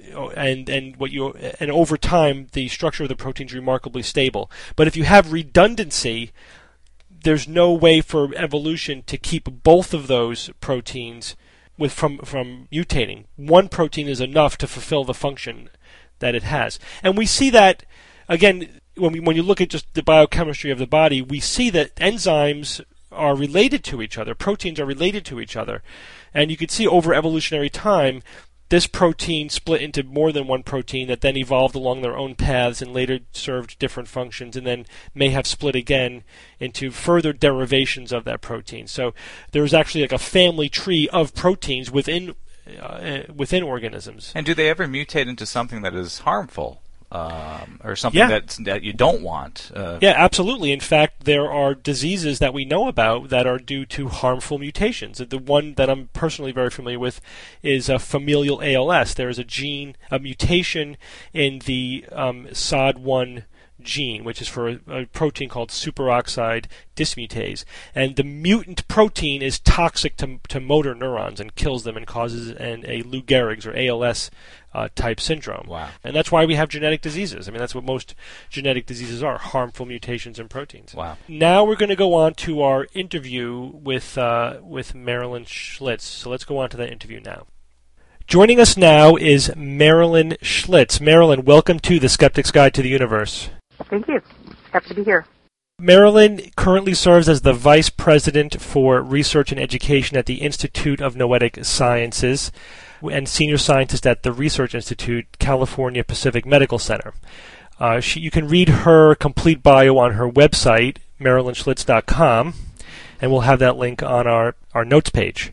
and and what you and over time the structure of the protein is remarkably stable. But if you have redundancy, there's no way for evolution to keep both of those proteins with from from mutating. One protein is enough to fulfill the function that it has, and we see that again when we, when you look at just the biochemistry of the body. We see that enzymes are related to each other, proteins are related to each other, and you can see over evolutionary time this protein split into more than one protein that then evolved along their own paths and later served different functions, and then may have split again into further derivations of that protein. So there's actually like a family tree of proteins within uh, within organisms.
And do they ever mutate into something that is harmful? Um, or something
yeah.
that that you don't want. Uh,
yeah, absolutely. In fact, there are diseases that we know about that are due to harmful mutations. The one that I'm personally very familiar with is uh, familial A L S. There is a gene, a mutation in the um, S O D one gene, which is for a, a protein called superoxide dismutase. And the mutant protein is toxic to, to motor neurons and kills them and causes an, a Lou Gehrig's or A L S Uh, type syndrome.
Wow.
And that's why we have genetic diseases. I mean, that's what most genetic diseases are, harmful mutations in proteins.
Wow.
Now we're going to go on to our interview with uh, with Marilyn Schlitz. So let's go on to that interview now. Joining us now is Marilyn Schlitz. Marilyn, welcome to The Skeptic's Guide to the Universe.
Thank you. Happy to be here.
Marilyn currently serves as the Vice President for Research and Education at the Institute of Noetic Sciences and Senior Scientist at the Research Institute, California Pacific Medical Center. Uh, she, you can read her complete bio on her website, marilyn schlitz dot com, and we'll have that link on our, our notes page.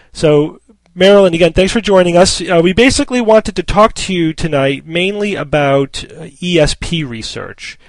So, Marilyn, again, thanks for joining us. Uh, we basically wanted to talk to you tonight mainly about uh, E S P research,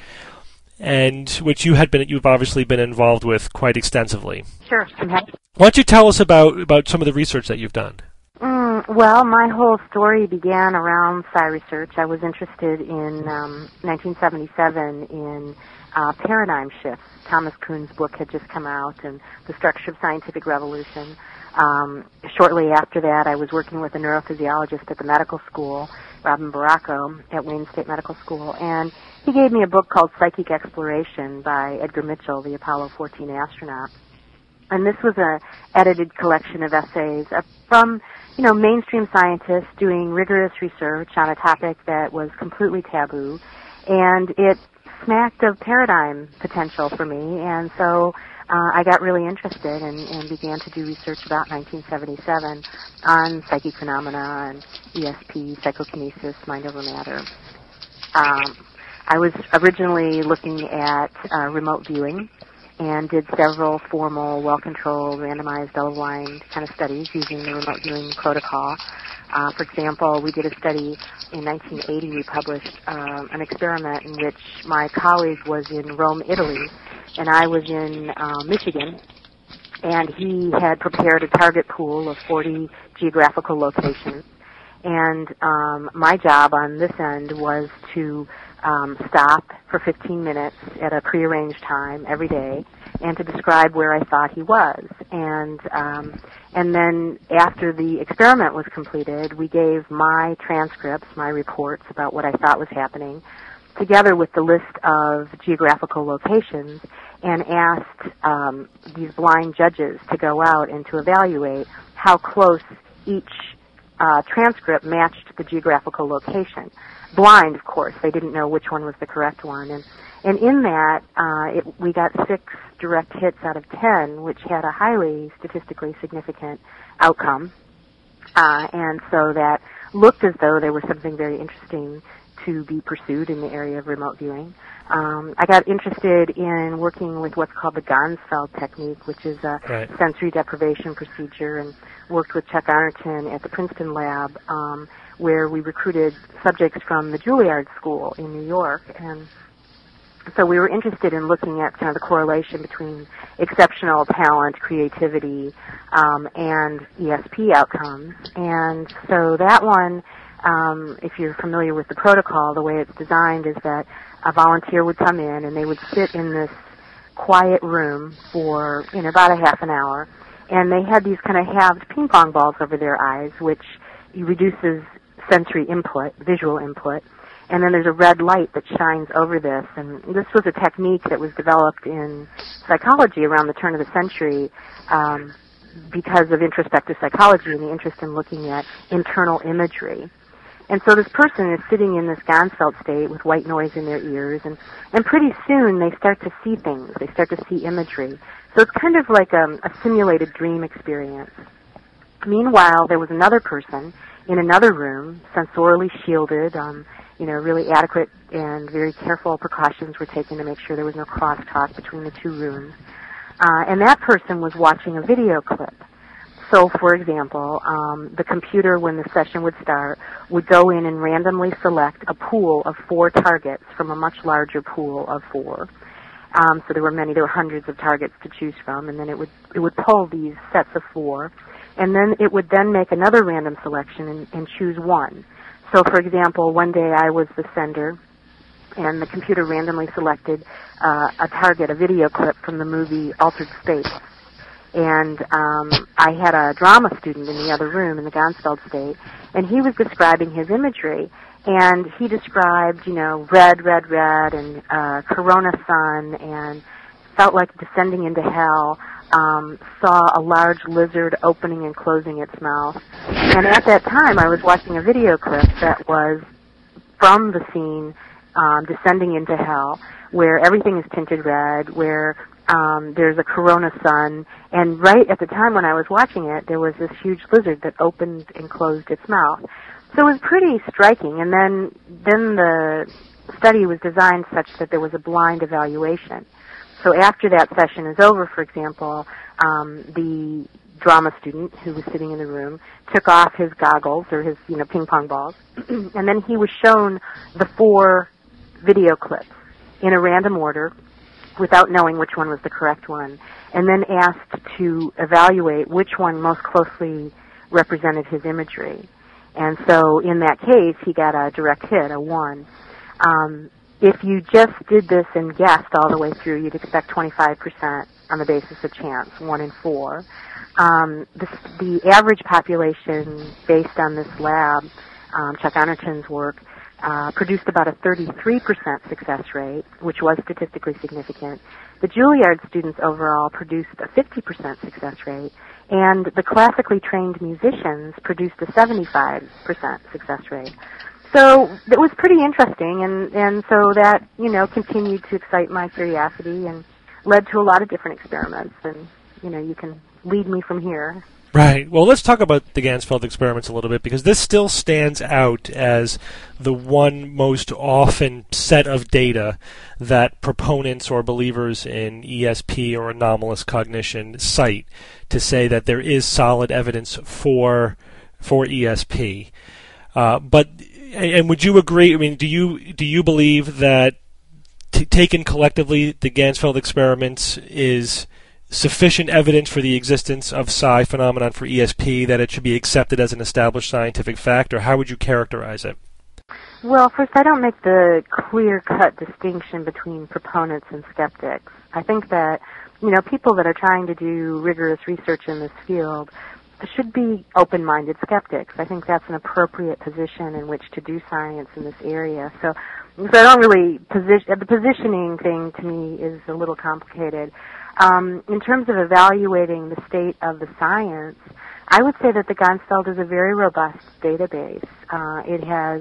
and which you had been, you've obviously been involved with quite extensively.
Sure, I'm happy.
Why don't you tell us about, about some of the research that you've done?
Mm, well, my whole story began around psi research. I was interested in um, nineteen seventy-seven in uh, paradigm shifts. Thomas Kuhn's book had just come out, and The Structure of Scientific Revolution. Um, shortly after that, I was working with a neurophysiologist at the medical school, Robin Baracco, at Wayne State Medical School, and he gave me a book called Psychic Exploration by Edgar Mitchell, the Apollo fourteen astronaut. And this was a edited collection of essays uh, from, you know, mainstream scientists doing rigorous research on a topic that was completely taboo, and it smacked of paradigm potential for me, and so uh, I got really interested and, and began to do research about nineteen seventy-seven on psychic phenomena and E S P, psychokinesis, mind over matter. Um, I was originally looking at uh, remote viewing, and did several formal, well-controlled, randomized, double-blind kind of studies using the remote viewing protocol. Uh, for example, we did a study in nineteen eighty. We published uh, an experiment in which my colleague was in Rome, Italy, and I was in uh, Michigan, and he had prepared a target pool of forty geographical locations. And um, my job on this end was to um, stop for fifteen minutes at a prearranged time every day and to describe where I thought he was. And um, and then after the experiment was completed, we gave my transcripts, my reports about what I thought was happening, together with the list of geographical locations, and asked um, these blind judges to go out and to evaluate how close each Uh, transcript matched the geographical location. blind, of course. They didn't know which one was the correct one. And, and in that, uh, it, we got six direct hits out of ten, which had a highly statistically significant outcome. Uh, and so that looked as though there was something very interesting to be pursued in the area of remote viewing. Um, I got interested in working with what's called the Gansfeld technique, which is a
right.
sensory deprivation procedure, and worked with Chuck Arnerton at the Princeton lab, um, where we recruited subjects from the Juilliard School in New York. And so we were interested in looking at kind of the correlation between exceptional talent, creativity, um, and E S P outcomes. And so that one, um, if you're familiar with the protocol, the way it's designed is that a volunteer would come in and they would sit in this quiet room for, you know, about a half an hour. And they had these kind of halved ping pong balls over their eyes, which reduces sensory input, visual input. And then there's a red light that shines over this. And this was a technique that was developed in psychology around the turn of the century um, because of introspective psychology and the interest in looking at internal imagery. And so this person is sitting in this Gansfeld state with white noise in their ears, and, and pretty soon they start to see things. They start to see imagery. So it's kind of like a, a simulated dream experience. Meanwhile, there was another person in another room, sensorially shielded, um, you know, really adequate and very careful precautions were taken to make sure there was no crosstalk between the two rooms. Uh, and that person was watching a video clip. So, for example, um, the computer, when the session would start, would go in and randomly select a pool of four targets from a much larger pool of four. Um, so there were many, there were hundreds of targets to choose from, and then it would it would pull these sets of four, and then it would then make another random selection and, and choose one. So, for example, one day I was the sender, and the computer randomly selected uh, a target, a video clip from the movie Altered Space. And um, I had a drama student in the other room in the Gansfeld state, and he was describing his imagery. And he described, you know, red, red, red, and uh, Corona sun, and felt like descending into hell, um, saw a large lizard opening and closing its mouth. And at that time, I was watching a video clip that was from the scene um, Descending into Hell, where everything is tinted red, where um, there's a Corona sun, and right at the time when I was watching it, there was this huge lizard that opened and closed its mouth. So it was pretty striking, and then then the study was designed such that there was a blind evaluation. So after that session is over, for example, um, the drama student who was sitting in the room took off his goggles or his, you know, ping pong balls, and then he was shown the four video clips in a random order without knowing which one was the correct one, and then asked to evaluate which one most closely represented his imagery. And so in that case, he got a direct hit, a one. Um, if you just did this and guessed all the way through, you'd expect twenty-five percent on the basis of chance, one in four. Um, the, the average population, based on this lab, um, Chuck Arnerton's work, uh, produced about a thirty-three percent success rate, which was statistically significant. The Juilliard students overall produced a fifty percent success rate, and the classically trained musicians produced a seventy-five percent success rate. So it was pretty interesting, and, and so that, you know, continued to excite my curiosity and led to a lot of different experiments, and, you know, you can lead me from here.
Right. Well, let's talk about the Gansfeld experiments a little bit, because this still stands out as the one most often set of data that proponents or believers in E S P or anomalous cognition cite to say that there is solid evidence for for E S P. Uh, but and would you agree? I mean, do you do you believe that t- taken collectively, the Gansfeld experiments is sufficient evidence for the existence of psi phenomenon for E S P that it should be accepted as an established scientific fact, or how would you characterize it?
Well, first, I don't make the clear-cut distinction between proponents and skeptics. I think that, you know, people that are trying to do rigorous research in this field should be open-minded skeptics. I think that's an appropriate position in which to do science in this area. So, so I don't really position, the positioning thing to me is a little complicated. Um, in terms of evaluating the state of the science, I would say that the Gansfeld is a very robust database. Uh, it has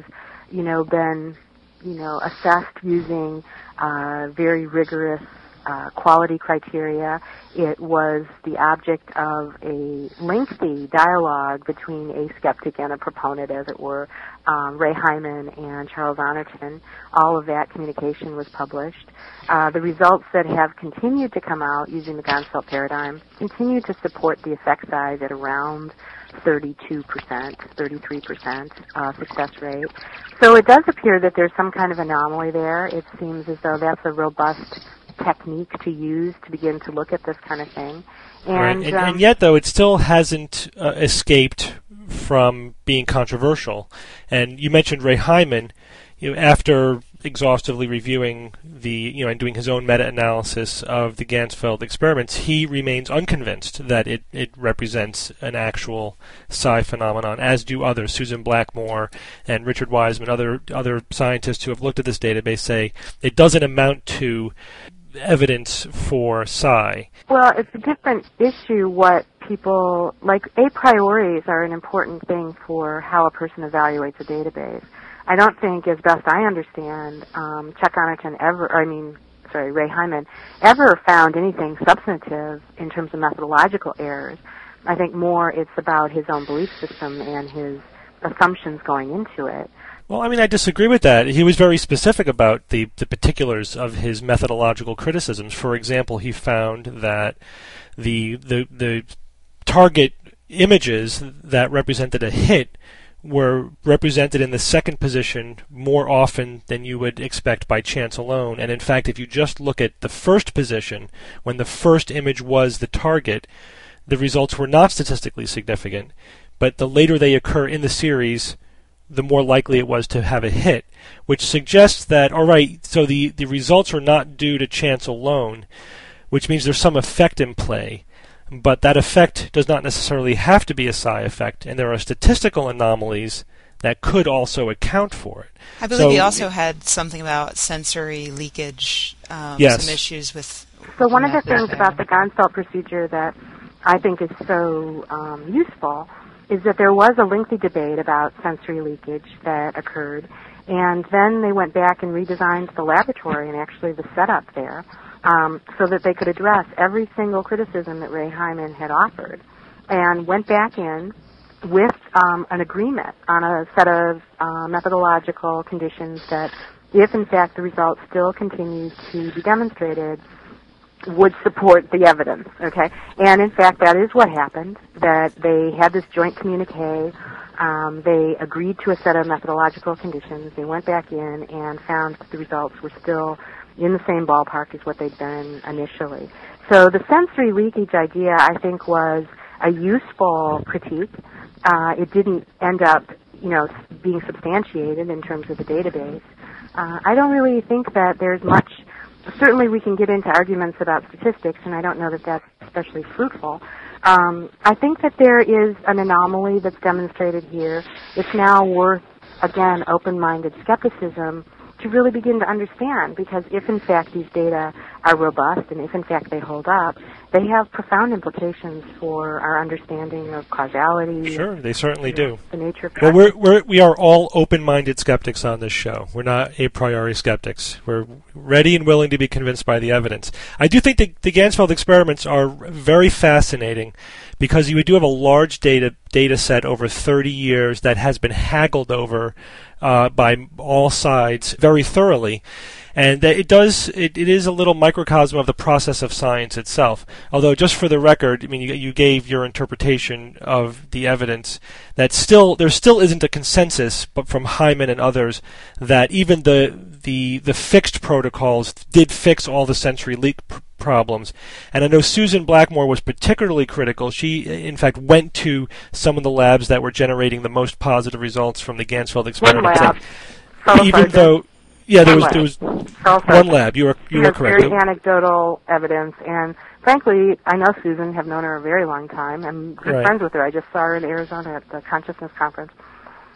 you know, been, you know, assessed using uh, very rigorous uh, quality criteria. It was the object of a lengthy dialogue between a skeptic and a proponent, as it were, um, Ray Hyman and Charles Honorton. All of that communication was published. Uh, the results that have continued to come out using the Ganzfeld paradigm continue to support the effect size at around thirty-two percent, thirty-three percent uh, success rate. So it does appear that there's some kind of anomaly there. It seems as though that's a robust technique to use to begin to look at this kind of thing. And,
right. and,
um,
and yet, though, it still hasn't uh, escaped from being controversial. And you mentioned Ray Hyman. You know, after exhaustively reviewing the, you know, and doing his own meta-analysis of the Ganzfeld experiments, he remains unconvinced that it, it represents an actual psi phenomenon, as do others. Susan Blackmore and Richard Wiseman, other other scientists who have looked at this database, say it doesn't amount to evidence for psi.
Well, it's a different issue what people, like a prioris are an important thing for how a person evaluates a database. I don't think, as best I understand, um, Chuck Honorton ever, I mean, sorry, Ray Hyman, ever found anything substantive in terms of methodological errors. I think more it's about his own belief system and his assumptions going into it.
Well, I mean, I disagree with that. He was very specific about the, the particulars of his methodological criticisms. For example, he found that the the the target images that represented a hit were represented in the second position more often than you would expect by chance alone. And in fact, if you just look at the first position, when the first image was the target, the results were not statistically significant. But the later they occur in the series, the more likely it was to have a hit, which suggests that, all right, so the, the results are not due to chance alone, which means there's some effect in play. But that effect does not necessarily have to be a psi effect, and there are statistical anomalies that could also account for it.
I believe
so,
he also had something about sensory leakage, um,
yes.
some issues with...
So one of the things about the Ganzfeld procedure that I think is so um, useful is that there was a lengthy debate about sensory leakage that occurred, and then they went back and redesigned the laboratory and actually the setup there. Um, so that they could address every single criticism that Ray Hyman had offered, and went back in with um, an agreement on a set of uh, methodological conditions that, if in fact the results still continue to be demonstrated, would support the evidence, okay? And in fact, that is what happened, that they had this joint communique. Um, they agreed to a set of methodological conditions. They went back in and found that the results were still in the same ballpark as what they'd been initially. So the sensory leakage idea, I think, was a useful critique. Uh, it didn't end up, you know, being substantiated in terms of the database. Uh, I don't really think that there's much. Certainly we can get into arguments about statistics, and I don't know that that's especially fruitful. Um, I think that there is an anomaly that's demonstrated here. It's now worth, again, open-minded skepticism to really begin to understand, because if in fact these data are robust and if in fact they hold up, they have profound implications for our understanding of causality.
Sure, they certainly
you know,
do.
The nature of
well, we're, we're, we are all open-minded skeptics on this show. We're not a priori skeptics. We're ready and willing to be convinced by the evidence. I do think the, the Ganzfeld experiments are very fascinating because you do have a large data data set over thirty years that has been haggled over uh, by all sides very thoroughly. And it does. It, it is a little microcosm of the process of science itself. Although, just for the record, I mean, you, you gave your interpretation of the evidence. That still there still isn't a consensus, but from Hyman and others, that even the the the fixed protocols did fix all the sensory leak pr- problems. And I know Susan Blackmore was particularly critical. She, in fact, went to some of the labs that were generating the most positive results from the Ganzfeld experiment.
One lab.
Even
Surgeon.
though. Yeah, there was
One
there was
lab.
one lab. You were you were
has
correct.
Very anecdotal evidence, and frankly, I know Susan. Have known her a very long time. I'm good
Right.
friends with her. I just saw her in Arizona at the Consciousness Conference,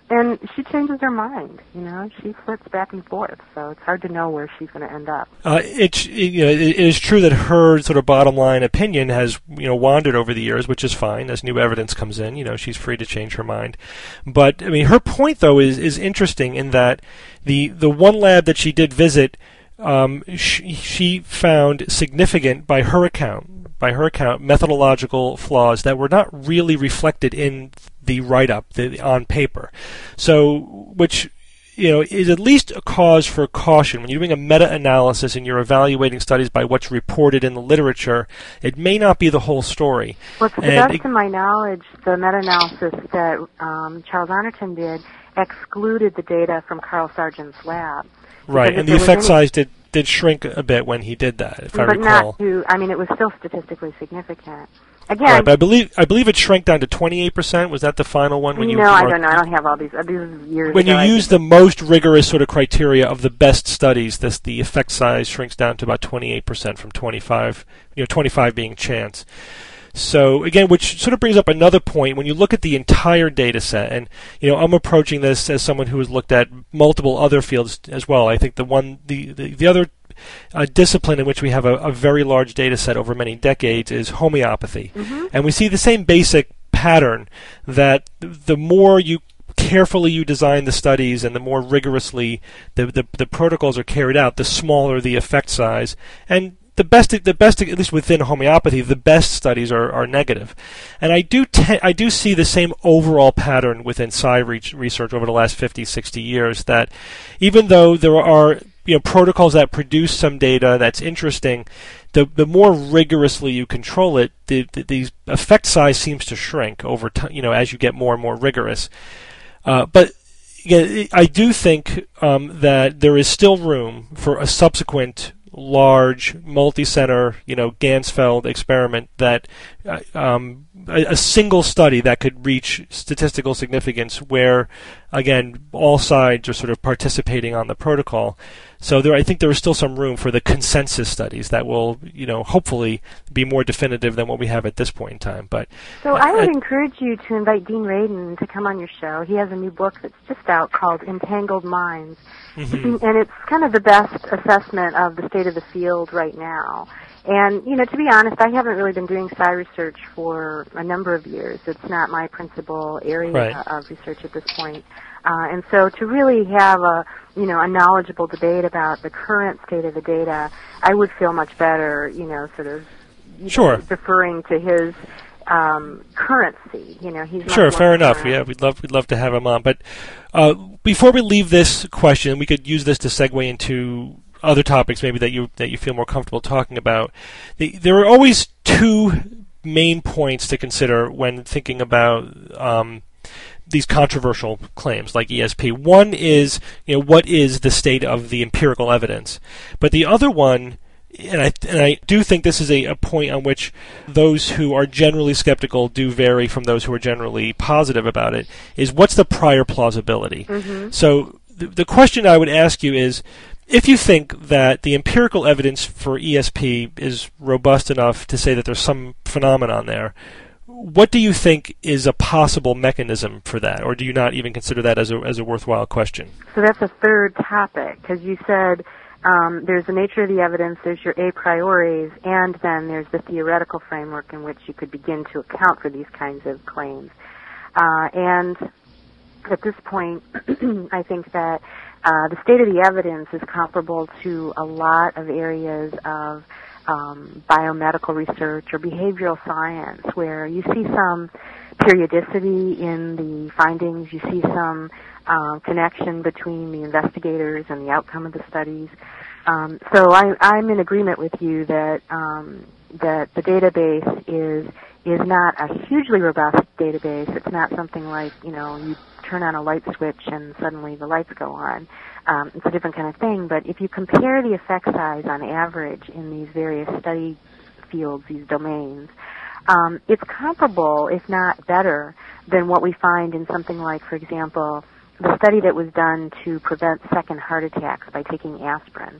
And she changes her mind, you know. She flits back and forth, so it's hard to know where she's going to end up.
Uh, it, you know, it is true that her sort of bottom line opinion has, you know, wandered over the years, which is fine. As new evidence comes in, you know, she's free to change her mind. But I mean, her point though is is interesting in that the the one lab that she did visit, um, she, she found significant, by her account, by her account, methodological flaws that were not really reflected in the write-up the, on paper. So, which, you know, is at least a cause for caution. When you're doing a meta-analysis and you're evaluating studies by what's reported in the literature, it may not be the whole story.
Well, to the
and
best
it,
of my knowledge, the meta-analysis that um, Charles Arnerton did excluded the data from Carl Sargent's lab.
Right, and the effect any, size did, did shrink a bit when he did that, if I
but
recall.
But not to, I mean, it was still statistically significant. Again,
right, but I believe I believe it shrank down to twenty-eight percent. Was that the final one? When you
no, I don't know. I don't have all these. Uh, these years.
When
ago,
you use the most rigorous sort of criteria of the best studies, this the effect size shrinks down to about twenty-eight percent from twenty-five. You know, twenty-five being chance. So again, which sort of brings up another point. When you look at the entire data set, and you know, I'm approaching this as someone who has looked at multiple other fields as well. I think the one, the the, the other uh, discipline in which we have a, a very large data set over many decades is homeopathy,
mm-hmm.
and we see the same basic pattern that the more you carefully you design the studies and the more rigorously the, the the protocols are carried out, the smaller the effect size. And The best, the best, at least within homeopathy, the best studies are, are negative, and I do, te- I do see the same overall pattern within psi re- research over the last fifty, sixty years. That even though there are, you know, protocols that produce some data that's interesting, the the more rigorously you control it, the the, the effect size seems to shrink over time. You know, as you get more and more rigorous, uh, but. Yeah, I do think um, that there is still room for a subsequent large, multi-center, you know, Ganzfeld experiment that uh, um, a, a single study that could reach statistical significance where, again, all sides are sort of participating on the protocol. So there, I think there is still some room for the consensus studies that will, you know, hopefully be more definitive than what we have at this point in time. But
so I would
I,
encourage you to invite Dean Radin to come on your show. He has a new book that's just out called Entangled Minds,
mm-hmm.
and it's kind of the best assessment of the state of the field right now. And, you know, to be honest, I haven't really been doing psi research for a number of years. It's not my principal area
right.
of research at this point. Uh, and so to really have a, you know, a knowledgeable debate about the current state of the data, I would feel much better, you know, sort of you
sure.
know, deferring to his um, currency. You know, he's
sure, fair enough.
Current.
Yeah, we'd love we'd love to have him on. But uh, before we leave this question, we could use this to segue into other topics maybe that you that you feel more comfortable talking about. The, there are always two main points to consider when thinking about um, these controversial claims like E S P. One is, you know, what is the state of the empirical evidence? But the other one, and I and I do think this is a, a point on which those who are generally skeptical do vary from those who are generally positive about it, is what's the prior plausibility?
Mm-hmm.
So the, the question I would ask you is, if you think that the empirical evidence for E S P is robust enough to say that there's some phenomenon there, what do you think is a possible mechanism for that, or do you not even consider that as a as a worthwhile question?
So that's a third topic, because you said um, there's the nature of the evidence, there's your a prioris, and then there's the theoretical framework in which you could begin to account for these kinds of claims. Uh, and at this point, I think that uh, the state of the evidence is comparable to a lot of areas of Um, biomedical research or behavioral science, where you see some periodicity in the findings, you see some uh, connection between the investigators and the outcome of the studies. Um, so I, I'm in agreement with you that um, that the database is is not a hugely robust database. It's not something like, you know, you turn on a light switch and suddenly the lights go on. Um, it's a different kind of thing, but if you compare the effect size on average in these various study fields, these domains, um, it's comparable, if not better, than what we find in something like, for example, the study that was done to prevent second heart attacks by taking aspirin.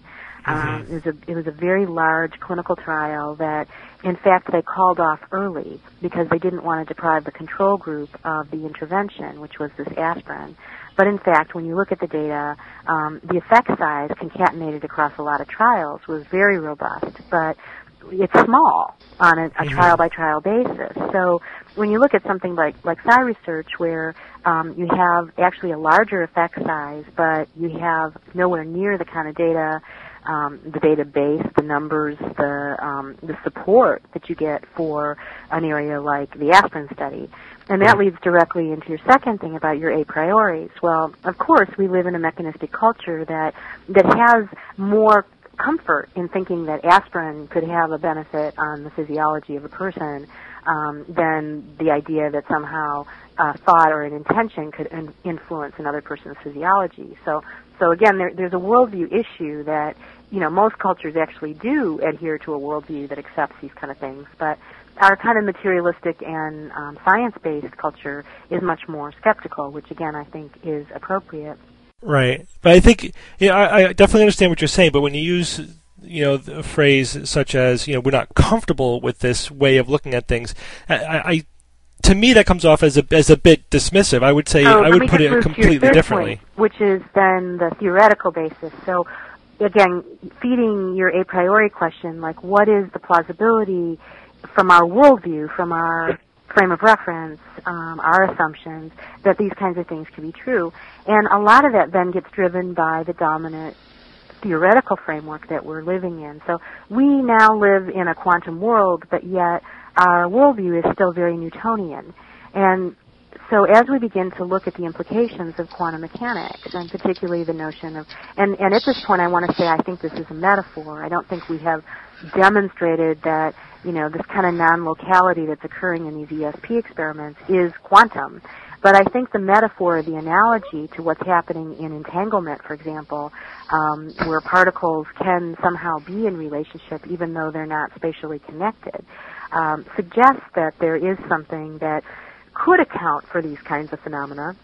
Um, it was a it was a very large clinical trial that, in fact, they called off early because they didn't want to deprive the control group of the intervention, which was this aspirin. But in fact, when you look at the data, um, the effect size concatenated across a lot of trials was very robust, but it's small on a, a trial-by-trial basis. So when you look at something like, like PsyResearch, where um, you have actually a larger effect size, but you have nowhere near the kind of data, um, the database, the numbers, the um, the support that you get for an area like the aspirin study. And that leads directly into your second thing about your a prioris. Well, of course, we live in a mechanistic culture that that has more comfort in thinking that aspirin could have a benefit on the physiology of a person um, than the idea that somehow uh, thought or an intention could in- influence another person's physiology. So, so again, there, there's a worldview issue that, you know, most cultures actually do adhere to a worldview that accepts these kind of things, but our kind of materialistic and um, science-based culture is much more skeptical, which again I think is appropriate.
Right, but I think yeah, I, I definitely understand what you're saying. But when you use, you know, a phrase such as, you know, we're not comfortable with this way of looking at things, I, I to me that comes off as a as a bit dismissive. I would say
oh,
I would put it completely differently,
point, which is then the theoretical basis. So again, feeding your a priori question, like what is the plausibility from our worldview, from our frame of reference, um, our assumptions, that these kinds of things can be true. And a lot of that then gets driven by the dominant theoretical framework that we're living in. So we now live in a quantum world, but yet our worldview is still very Newtonian. And so as we begin to look at the implications of quantum mechanics, and particularly the notion of, and, and at this point I want to say I think this is a metaphor. I don't think we have demonstrated that, you know, this kind of non-locality that's occurring in these E S P experiments is quantum. But I think the metaphor, the analogy to what's happening in entanglement, for example, um, where particles can somehow be in relationship even though they're not spatially connected, um, suggests that there is something that could account for these kinds of phenomena.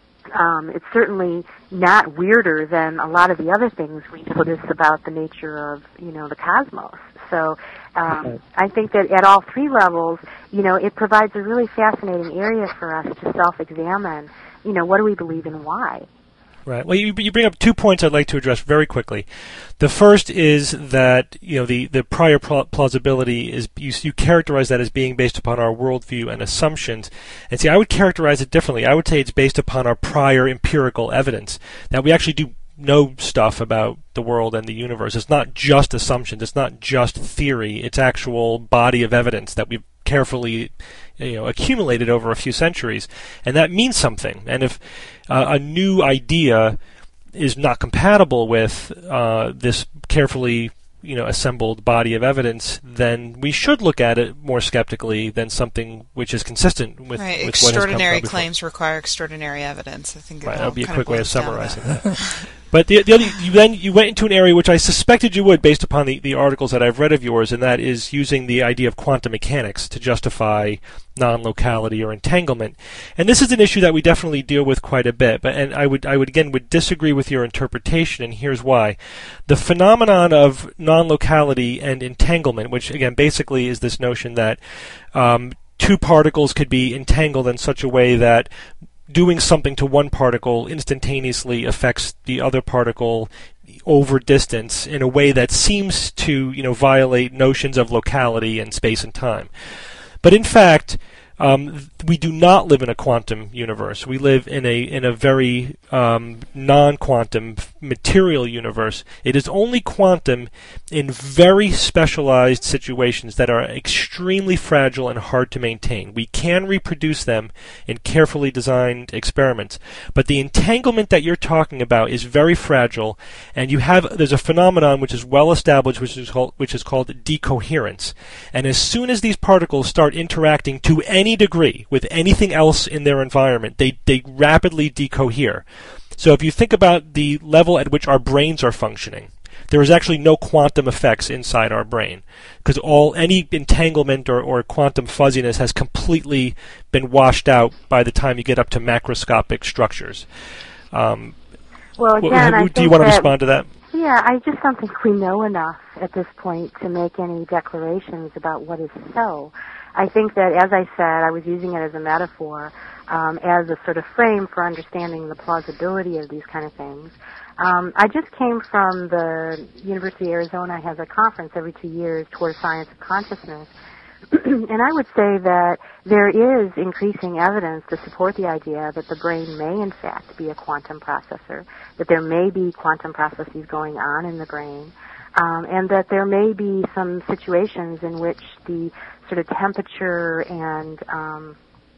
Um, it's certainly not weirder than a lot of the other things we notice about the nature of, you know, the cosmos. So um, I think that at all three levels, you know, it provides a really fascinating area for us to self-examine, you know, what do we believe and why?
Right. Well, you, you bring up two points I'd like to address very quickly. The first is that, you know, the, the prior plausibility is, you, you characterize that as being based upon our worldview and assumptions. And see, I would characterize it differently. I would say it's based upon our prior empirical evidence. That we actually do know stuff about the world and the universe. It's not just assumptions. It's not just theory. It's actual body of evidence that we've carefully, you know, accumulated over a few centuries, and that means something. And if uh, a new idea is not compatible with uh, this carefully, you know, assembled body of evidence, then we should look at it more skeptically than something which is consistent with,
right.
with
Extraordinary
what has come
claims require extraordinary evidence. I think
right.
that
would be a
kind
quick
of
way of
boils down
summarizing
that.
that. But the, the other, you then you went into an area which I suspected you would, based upon the, the articles that I've read of yours, and that is using the idea of quantum mechanics to justify non-locality or entanglement. And this is an issue that we definitely deal with quite a bit. But and I would I would again would disagree with your interpretation, and here's why: the phenomenon of non-locality and entanglement, which again basically is this notion that um, two particles could be entangled in such a way that doing something to one particle instantaneously affects the other particle over distance in a way that seems to, you know, violate notions of locality and space and time. But in fact, um, we do not live in a quantum universe. We live in a in a very um, non-quantum material universe. It is only quantum in very specialized situations that are extremely fragile and hard to maintain. We can reproduce them in carefully designed experiments, but the entanglement that you're talking about is very fragile, and you have there's a phenomenon which is well established, which is called which is called decoherence. And as soon as these particles start interacting to any degree with anything else in their environment, they they rapidly decohere. So if you think about the level at which our brains are functioning, there is actually no quantum effects inside our brain, because all any entanglement or, or quantum fuzziness has completely been washed out by the time you get up to macroscopic structures. Um,
well, again,
wh-
I
do
think
you want to
that,
respond to that?
Yeah, I just don't think we know enough at this point to make any declarations about what is so. I think that, as I said, I was using it as a metaphor, um, as a sort of frame for understanding the plausibility of these kind of things. Um, I just came from the University of Arizona has a conference every two years toward science of consciousness. And I would say that there is increasing evidence to support the idea that the brain may in fact be a quantum processor, that there may be quantum processes going on in the brain, um, and that there may be some situations in which the sort of temperature and um,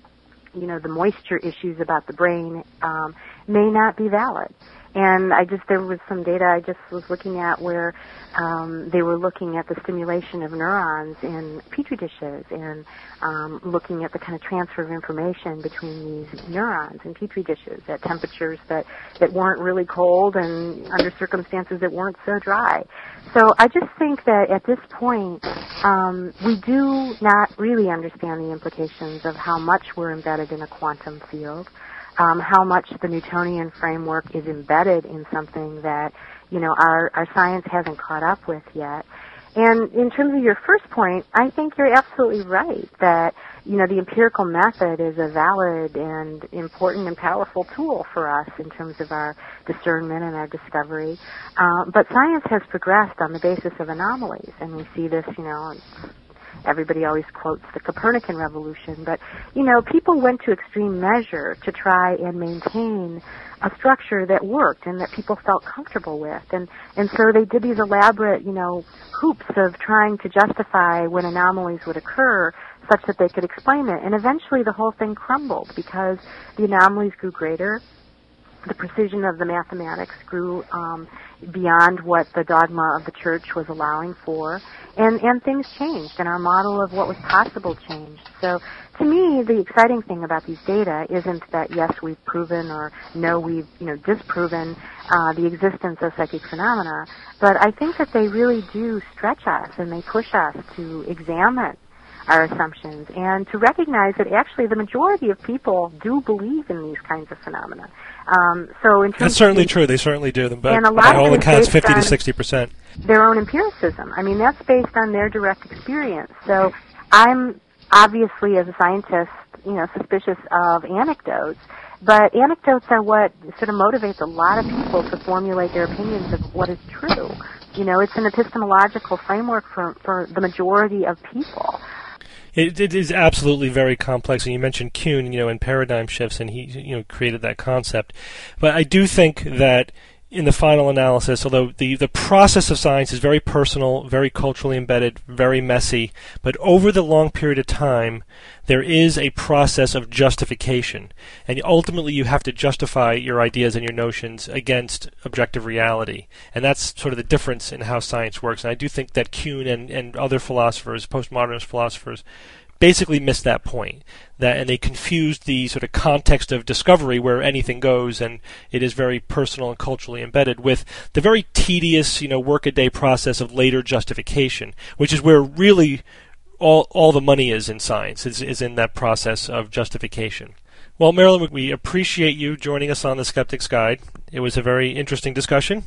you know the moisture issues about the brain um, may not be valid. And I just, there was some data I just was looking at where um, they were looking at the stimulation of neurons in petri dishes and um, looking at the kind of transfer of information between these neurons in petri dishes at temperatures that, that weren't really cold and under circumstances that weren't so dry. So I just think that at this point, um, we do not really understand the implications of how much we're embedded in a quantum field. Um, how much the Newtonian framework is embedded in something that, you know, our, our science hasn't caught up with yet. And in terms of your first point, I think you're absolutely right that, you know, the empirical method is a valid and important and powerful tool for us in terms of our discernment and our discovery. Um, but science has progressed on the basis of anomalies, and we see this, you know, everybody always quotes the Copernican revolution, but, you know, people went to extreme measure to try and maintain a structure that worked and that people felt comfortable with. And, and so they did these elaborate, you know, hoops of trying to justify when anomalies would occur such that they could explain it. And eventually the whole thing crumbled because the anomalies grew greater. The precision of the mathematics grew um, beyond what the dogma of the church was allowing for, and, and things changed, and our model of what was possible changed. So to me, the exciting thing about these data isn't that, yes, we've proven or no, we've you know disproven uh, the existence of psychic phenomena, but I think that they really do stretch us and they push us to examine our assumptions and to recognize that actually the majority of people do believe in these kinds of phenomena. Um, so in terms
That's certainly
of the,
true. They certainly do them, but
and a lot
by
of
all
it is
accounts,
based
fifty to
on
sixty percent.
Their own empiricism. I mean, that's based on their direct experience. So I'm obviously, as a scientist, you know, suspicious of anecdotes, but anecdotes are what sort of motivates a lot of people to formulate their opinions of what is true. You know, it's an epistemological framework for, for the majority of people.
It, it is absolutely very complex, and you mentioned Kuhn, you know, in paradigm shifts, and he, you know, created that concept. But I do think that in the final analysis, although the, the process of science is very personal, very culturally embedded, very messy, but over the long period of time, there is a process of justification. And ultimately you have to justify your ideas and your notions against objective reality. And that's sort of the difference in how science works. And I do think that Kuhn and, and other philosophers, postmodernist philosophers, basically missed that point, that and they confused the sort of context of discovery where anything goes and it is very personal and culturally embedded with the very tedious, you know, work-a-day process of later justification, which is where really all all the money is in science, is, is in that process of justification. Well, Marilyn, we appreciate you joining us on the Skeptic's Guide. It was a very interesting discussion.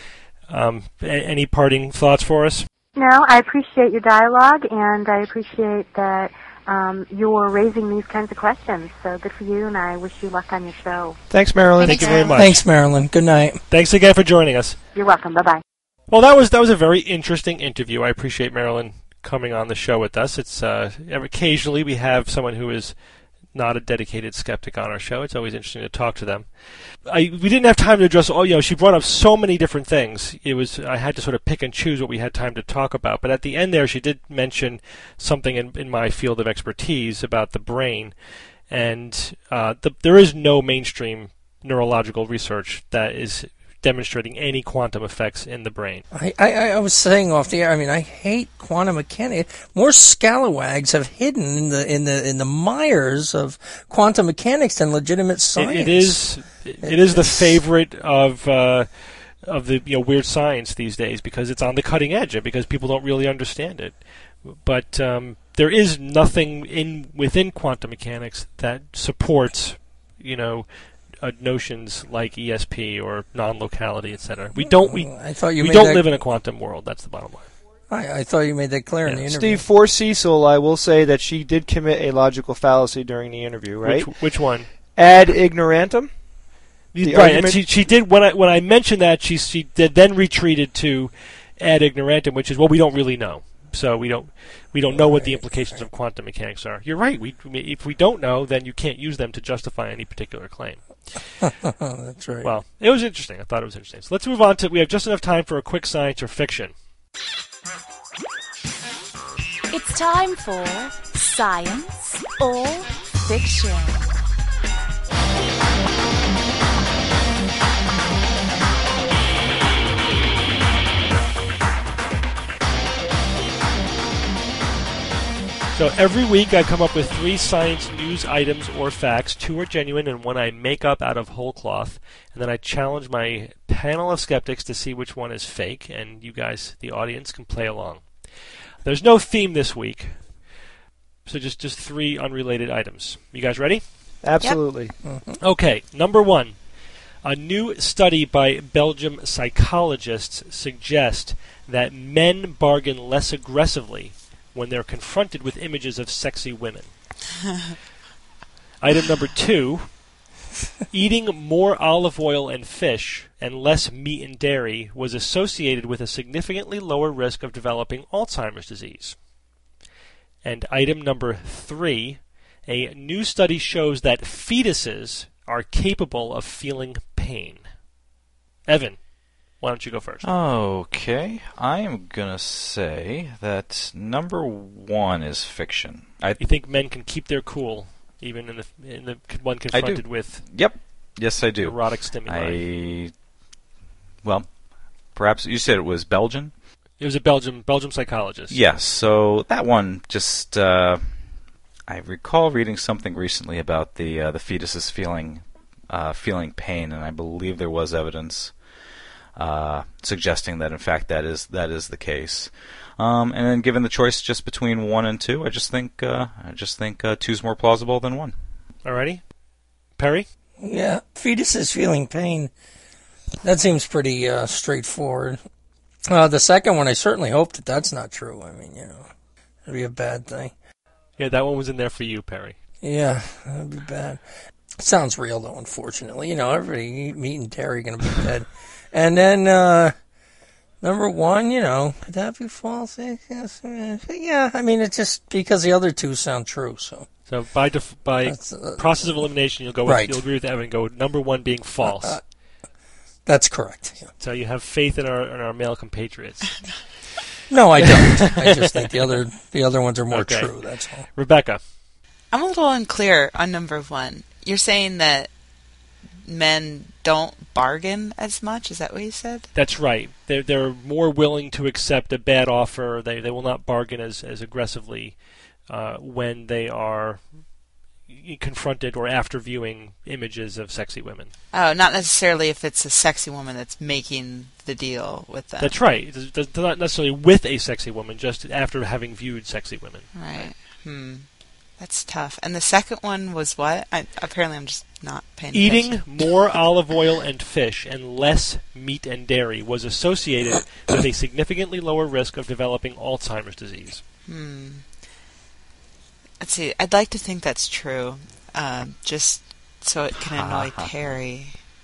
Um, a- any parting thoughts for us?
No, I appreciate your dialogue, and I appreciate that um, you're raising these kinds of questions. So good for you, and I wish you luck on your show.
Thanks, Marilyn.
Thank you very much.
Thanks, Marilyn. Good night.
Thanks again for joining us.
You're welcome. Bye-bye.
Well, that was that was a very interesting interview. I appreciate Marilyn coming on the show with us. It's uh, occasionally we have someone who is not a dedicated skeptic on our show. It's always interesting to talk to them. I, we didn't have time to address all, you know, she brought up so many different things. It was, I had to sort of pick and choose what we had time to talk about. But at the end there, she did mention something in, in my field of expertise about the brain. And uh, the, there is no mainstream neurological research that is demonstrating any quantum effects in the brain.
I, I, I was saying off the air, I mean, I hate quantum mechanics. More scalawags have hidden in the in the in the mires of quantum mechanics than legitimate science.
It, it is it is the favorite of uh, of the you know weird science these days because it's on the cutting edge and because people don't really understand it. But um, there is nothing in within quantum mechanics that supports you know uh, notions like E S P or non-locality, et cetera. We don't. We
I thought you
we
made
don't
that,
live in a quantum world. That's the bottom line.
I, I thought you made that clear in
Yeah.
the interview.
Steve, for Cecil, I will say that she did commit a logical fallacy during the interview, right?
Which, which one?
Ad ignorantum. The
right, and
argument-
she she did when I when I mentioned that she she did then retreated to ad ignorantum, which is well we don't really know, so we don't we don't know what the implications of quantum mechanics are. You're right. We if we don't know, then you can't use them to justify any particular claim.
That's right.
Well, it was interesting. I thought it was interesting. So let's move on to. We have just enough time for a quick science or fiction.
It's time for Science or Fiction.
So every week I come up with three science news items or facts. Two are genuine and one I make up out of whole cloth. And then I challenge my panel of skeptics to see which one is fake, and you guys, the audience, can play along. There's no theme this week, so just, just three unrelated items. You guys ready?
Absolutely.
Okay, number one. A new study by Belgium psychologists suggests that men bargain less aggressively when they're confronted with images of sexy women. Item number two. Eating more olive oil and fish and less meat and dairy was associated with a significantly lower risk of developing Alzheimer's disease. And item number three. A new study shows that fetuses are capable of feeling pain. Evan, why don't you go first?
Okay, I am gonna say that number one is fiction. I
You think men can keep their cool even in the in the one confronted with
Yep. Yes, I do.
erotic stimuli?
I well, perhaps you said it was Belgian.
It was a Belgium Belgium psychologist.
Yes. So that one just uh, I recall reading something recently about the uh, the fetuses feeling uh, feeling pain, and I believe there was evidence uh, suggesting that in fact that is that is the case. Um, and then, given the choice just between one and two, I just think uh, I just think uh, two's more plausible than one.
Alrighty, Perry.
Yeah, fetuses feeling pain. That seems pretty uh, straightforward. Uh, the second one, I certainly hope that that's not true. I mean, you know, it'd be a bad thing.
Yeah, that one was in there for you, Perry.
Yeah, that'd be bad. It sounds real, though, unfortunately. You know, everybody eat meat and dairy going to be dead. And then, uh, number one, you know, could that be false? Yes. Yeah, I mean, it's just because the other two sound true, so.
So by def- by
uh,
process of elimination, you'll go with,
right.
you'll agree with Evan and go with number one being false.
Uh, uh, that's correct. Yeah.
So you have faith in our in our male compatriots.
No, I don't. I just think the other the other ones are more
Okay.
true, that's all.
Rebecca.
I'm a little unclear on number one. You're saying that men don't bargain as much? Is that what you said?
That's right. They're they're more willing to accept a bad offer. They they will not bargain as as aggressively uh, when they are confronted or after viewing images of sexy women.
Oh, not necessarily if it's a sexy woman that's making the deal with them.
That's right. It's, it's not necessarily with a sexy woman, just after having viewed sexy women.
Right. Hmm. That's tough. And the second one was what? I, apparently, I'm just not paying
Eating
attention.
more olive oil and fish and less meat and dairy was associated with a significantly lower risk of developing Alzheimer's disease.
Hmm. Let's see. I'd like to think that's true, um, just so it can annoy Terry.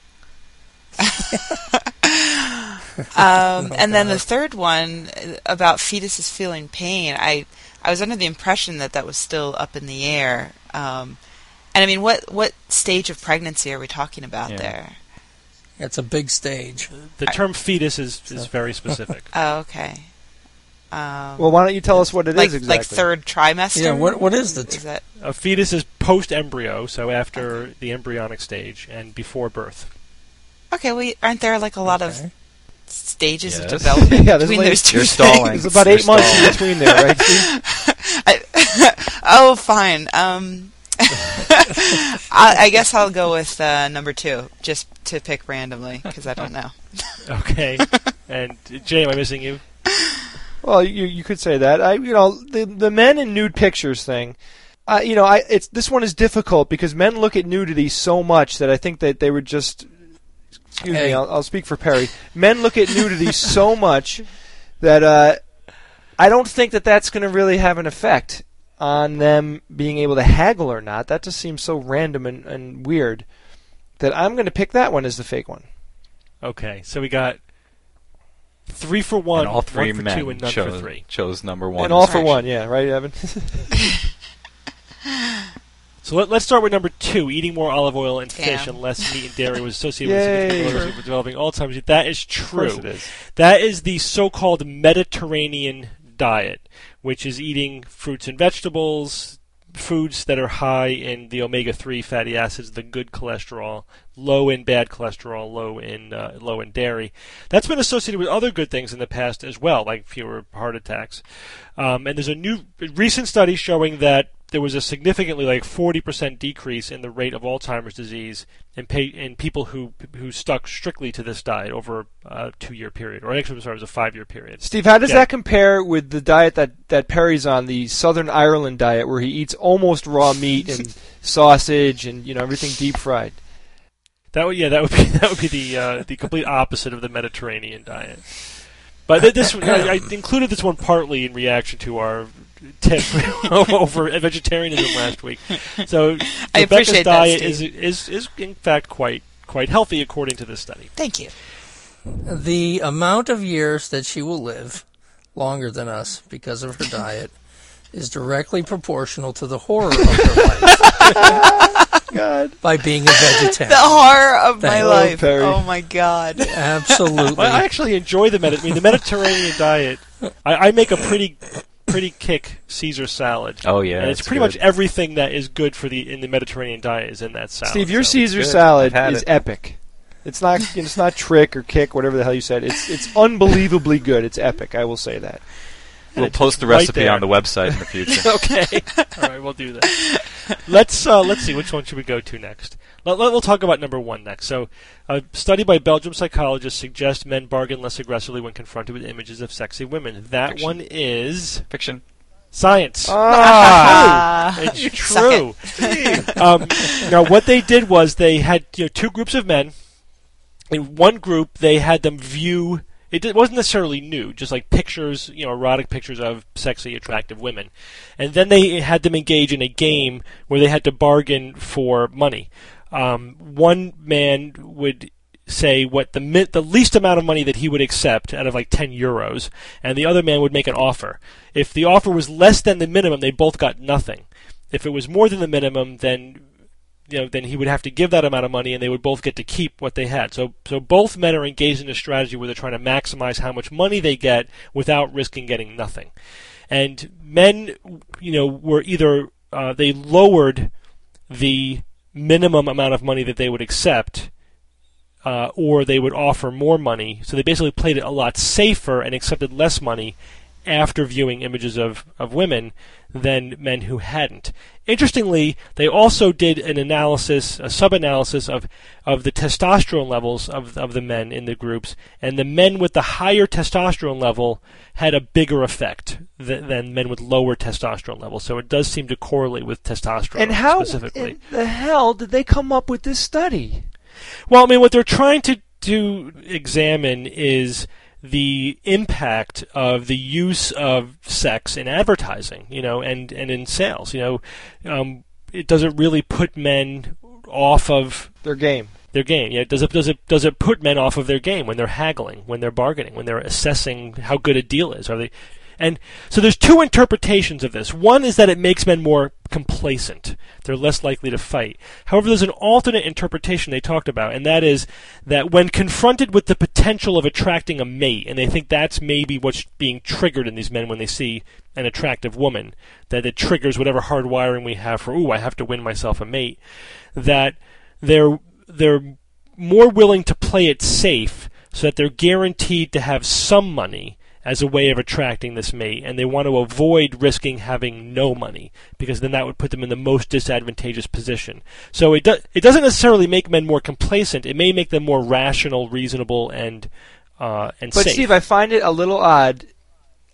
um, and then the third one about fetuses feeling pain. I I was under the impression that that was still up in the air. Um, and I mean, what what stage of pregnancy are we talking about
Yeah.
there?
It's a big stage.
The term fetus is, is very specific.
Oh, okay. Um,
Well, why don't you tell us what it is
like
exactly?
like third trimester.
Yeah, what what is the
Is that
A fetus is post-embryo, so after the embryonic stage and before birth.
okay? Well, aren't there like a lot
Okay.
of stages
Yes.
of development
Yeah, there's
between
like-
those two
You're
things?
stalling.
There's about
You're
eight months
stalling.
in between there, right, Steve?
I, oh, fine. Um, I, I guess I'll go with uh, number two, just to pick randomly, because I don't know.
Okay. And Jay, am I missing you?
Well, you you could say that. I you know the the men in nude pictures thing. Uh, you know, I it's this one is difficult because men look at nudity so much that I think that they would just. Excuse
Hey.
me, I'll, I'll speak for Perry. Men look at nudity so much that uh, I don't think that that's going to really have an effect on them being able to haggle or not. That just seems so random and, and weird that I'm going to pick that one as the fake one.
Okay, so we got three for one,
And all three
one for
men
two, and none
chose,
for three.
chose number one.
And all for
Right.
one, yeah, right, Evan?
So let, let's start with number two. Eating more olive oil and fish
Damn.
and less meat and dairy was associated
Yay.
with significant lowers of developing Alzheimer's. That is
Of
true.
course it is.
That is the so-called Mediterranean diet, which is eating fruits and vegetables, foods that are high in the omega three fatty acids, the good cholesterol, low in bad cholesterol, low in uh, low in dairy. That's been associated with other good things in the past as well, like fewer heart attacks. Um, and there's a new recent study showing that there was a significantly, like forty percent decrease in the rate of Alzheimer's disease in, pa- in people who who stuck strictly to this diet over a two-year period, or actually, I'm sorry, it was a five-year period.
Steve, how does
Yeah.
that compare with the diet that, that Perry's on, the Southern Ireland diet, where he eats almost raw meat and sausage and you know everything deep fried?
That would yeah, that would be that would be the uh, the complete opposite of the Mediterranean diet. But th- this I, I included this one partly in reaction to our tip over vegetarianism last week. So
I
Rebecca's
appreciate that,
diet
Steve.
is is is in fact quite quite healthy according to this study.
Thank you.
The amount of years that she will live, longer than us because of her diet, is directly proportional to the horror of her life
God.
by being a vegetarian.
The horror of my
Thank you,
life.
Perry.
Oh my God.
Absolutely.
Well, I actually enjoy the Medi- I mean the Mediterranean diet. I, I make a pretty pretty kick Caesar salad.
Oh, yeah,
and it's
it's
pretty
good.
much everything that is good for the in the Mediterranean diet is in that salad.
Steve, your
so-
Caesar
good.
salad
I've had
is
it.
epic. It's not it's not trick or kick, whatever the hell you said. It's it's unbelievably good. It's epic, I will say that.
We'll
it's
post the
right
recipe
there.
on the website in the future.
Okay. All right, we'll do that. Let's uh, let's see which one should we go to next. Let, let, we'll talk about number one next. So, a study by Belgium psychologists suggests men bargain less aggressively when confronted with images of sexy women. That
Fiction.
one is
Fiction.
science.
Ah,
It's
Suck
true. um, now, what they did was they had you know, two groups of men. In one group, they had them view. It di- wasn't necessarily nude, just like pictures, you know, erotic pictures of sexy, attractive women. And then they had them engage in a game where they had to bargain for money. Um, one man would say what the mi- the least amount of money that he would accept out of like ten euros, and the other man would make an offer. If the offer was less than the minimum, they both got nothing. If it was more than the minimum, then you know, then he would have to give that amount of money, and they would both get to keep what they had. So, so both men are engaged in a strategy where they're trying to maximize how much money they get without risking getting nothing. And men, you know, were either uh, they lowered the minimum amount of money that they would accept, uh, or they would offer more money. So they basically played it a lot safer and accepted less money after viewing images of, of women than men who hadn't. Interestingly, they also did an analysis, a sub-analysis of, of the testosterone levels of, of the men in the groups, and the men with the higher testosterone level had a bigger effect than, than men with lower testosterone levels. So it does seem to correlate with testosterone
and how
specifically.
in the hell did they come up with this study?
Well, I mean, what they're trying to, to examine is the impact of the use of sex in advertising, you know, and, and in sales. You know, um, it does it really put men off of
Their game.
their game? Yeah, does it does it does it put men off of their game when they're haggling, when they're bargaining, when they're assessing how good a deal is? Are they? And so there's two interpretations of this. One is that it makes men more complacent. They're less likely to fight. However, there's an alternate interpretation they talked about, and that is that when confronted with the potential of attracting a mate, and they think that's maybe what's being triggered in these men when they see an attractive woman, that it triggers whatever hardwiring we have for, ooh, I have to win myself a mate, that they're they're more willing to play it safe so that they're guaranteed to have some money as a way of attracting this mate, and they want to avoid risking having no money, because then that would put them in the most disadvantageous position. So it, do, it doesn't necessarily make men more complacent. It may make them more rational, reasonable, and uh, and
But
safe.
Steve, I find it a little odd.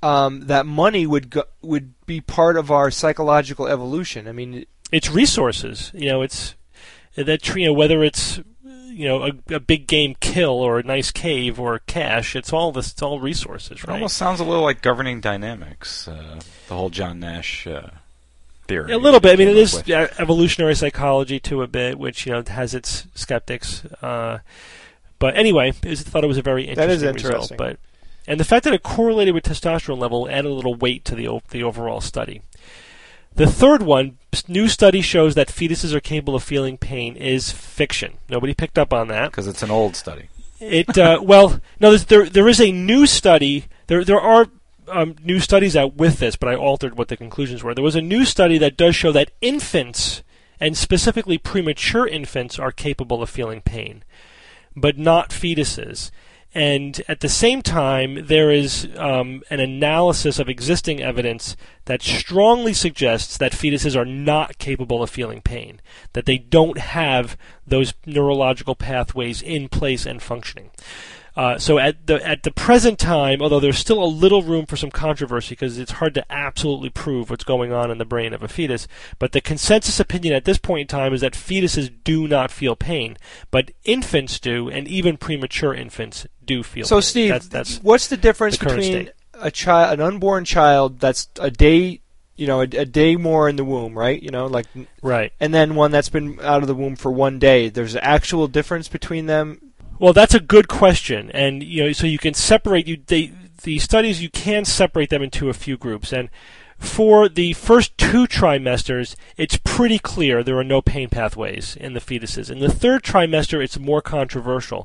um, that money would go, would be part of our psychological evolution. I mean,
it's resources. You know, it's that you know whether it's you know a, a big game kill or a nice cave or cash. It's all this. It's all resources, right?
It almost sounds a little like governing dynamics. Uh, the whole John Nash uh, theory.
A little bit. I mean, it is with. evolutionary psychology to a bit, which you know has its skeptics. Uh, but anyway, I thought it was a very interesting,
that is interesting.
result. But and the fact that it correlated with testosterone level added a little weight to the the overall study. The third one, new study shows that fetuses are capable of feeling pain, is fiction. Nobody picked up on that
because it's an old study.
It uh, well, no, there there is a new study. There there are um, new studies out with this, but I altered what the conclusions were. There was a new study that does show that infants, and specifically premature infants, are capable of feeling pain, but not fetuses. And at the same time, there is um, an analysis of existing evidence that strongly suggests that fetuses are not capable of feeling pain, that they don't have those neurological pathways in place and functioning. Uh, so at the at the present time, although there's still a little room for some controversy because it's hard to absolutely prove what's going on in the brain of a fetus, but the consensus opinion at this point in time is that fetuses do not feel pain, but infants do, and even premature infants do feel
so,
pain.
So, Steve,
that's, that's
what's the difference
the current
between
state.
a child, an unborn child that's a day, you know, a, a day more in the womb, right? You know, like
right,
and then one that's been out of the womb for one day? There's an actual difference between them.
Well, that's a good question, and you know, so you can separate you they, the studies. You can separate them into a few groups, and for the first two trimesters, it's pretty clear there are no pain pathways in the fetuses. In the third trimester, it's more controversial,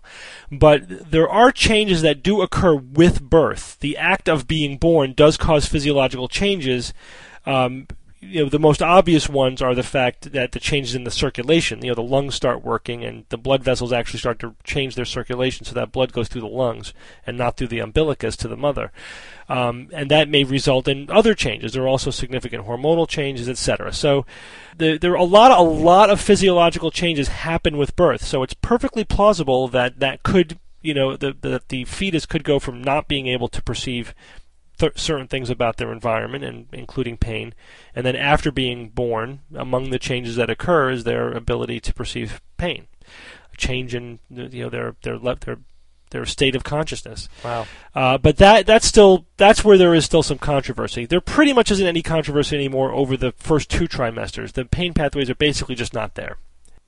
but there are changes that do occur with birth. The act of being born does cause physiological changes. Um, You know, the most obvious ones are the fact that the changes in the circulation, you know, the lungs start working and the blood vessels actually start to change their circulation so that blood goes through the lungs and not through the umbilicus to the mother. Um, and that may result in other changes. There are also significant hormonal changes, et cetera. So the, there are a lot, of, a lot of physiological changes happen with birth. So it's perfectly plausible that that could, you know, the, the, the fetus could go from not being able to perceive Th- certain things about their environment, and including pain, and then after being born, among the changes that occur is their ability to perceive pain, a change in you know their their le- their their state of consciousness.
Wow!
Uh, but that that's still that's where there is still some controversy. There pretty much isn't any controversy anymore over the first two trimesters. The pain pathways are basically just not there.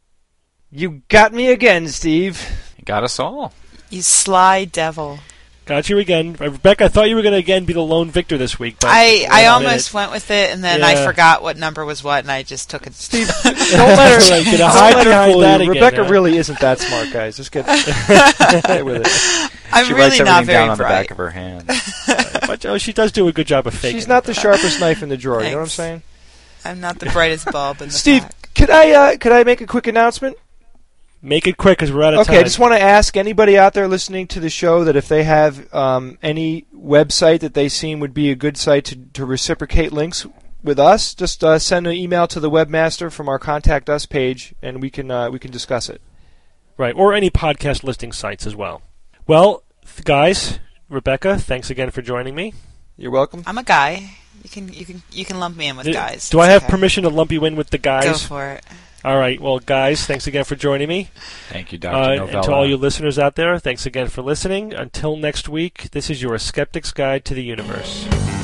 You got me again, Steve.
You got us all.
You sly devil.
Got you again. Rebecca, I thought you were going to again be the lone victor this week. But
I, I almost went with it, and then
yeah.
I forgot what number was what, and I just took it.
Steve, don't let her,
right,
don't
hide
let her
behind
fool
that
you.
again,
Rebecca
huh?
really isn't that smart, guys. Just get, get with it.
I'm
she
really
writes
not
everything
very
down on
bright.
the back of her hand.
But oh, she does do a good job of faking.
She's not
it,
the sharpest knife in the drawer.
Thanks.
You know what I'm saying?
I'm not the brightest bulb in the
Steve,
pack.
could I uh, could I make a quick announcement?
Make it quick because we're out of
Okay,
time.
I just want to ask anybody out there listening to the show that if they have um, any website that they seem would be a good site to, to reciprocate links with us, just uh, send an email to the webmaster from our Contact Us page, and we can uh, we can discuss it.
Right, or any podcast listing sites as well. Well, th- guys, Rebecca, thanks again for joining me.
You're welcome.
I'm a guy. You can you can you can lump me in with
Do,
guys.
do I
It's
have
okay.
permission to lump you in with the guys?
Go for it.
All right, well, guys, thanks again for joining me.
Thank you, Doctor
Uh,
Novella.
and to all you listeners out there, thanks again for listening. Until next week, this is your Skeptic's Guide to the Universe.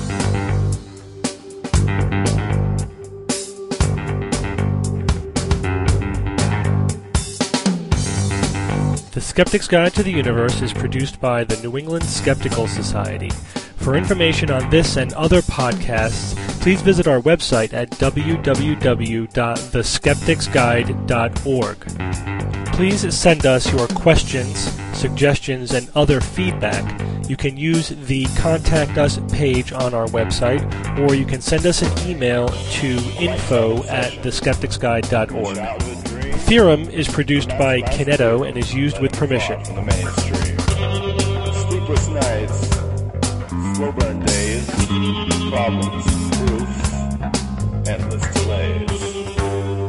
The Skeptic's Guide to the Universe is produced by the New England Skeptical Society. For information on this and other podcasts, please visit our website at w w w dot the skeptics guide dot org. Please send us your questions, suggestions, and other feedback. You can use the Contact Us page on our website, or you can send us an email to info at the skeptics guide dot org. Theorem is produced by Kineto and is used with permission.
On the mainstream. Sleepless nights, slow burn days, problems, proof, endless delays.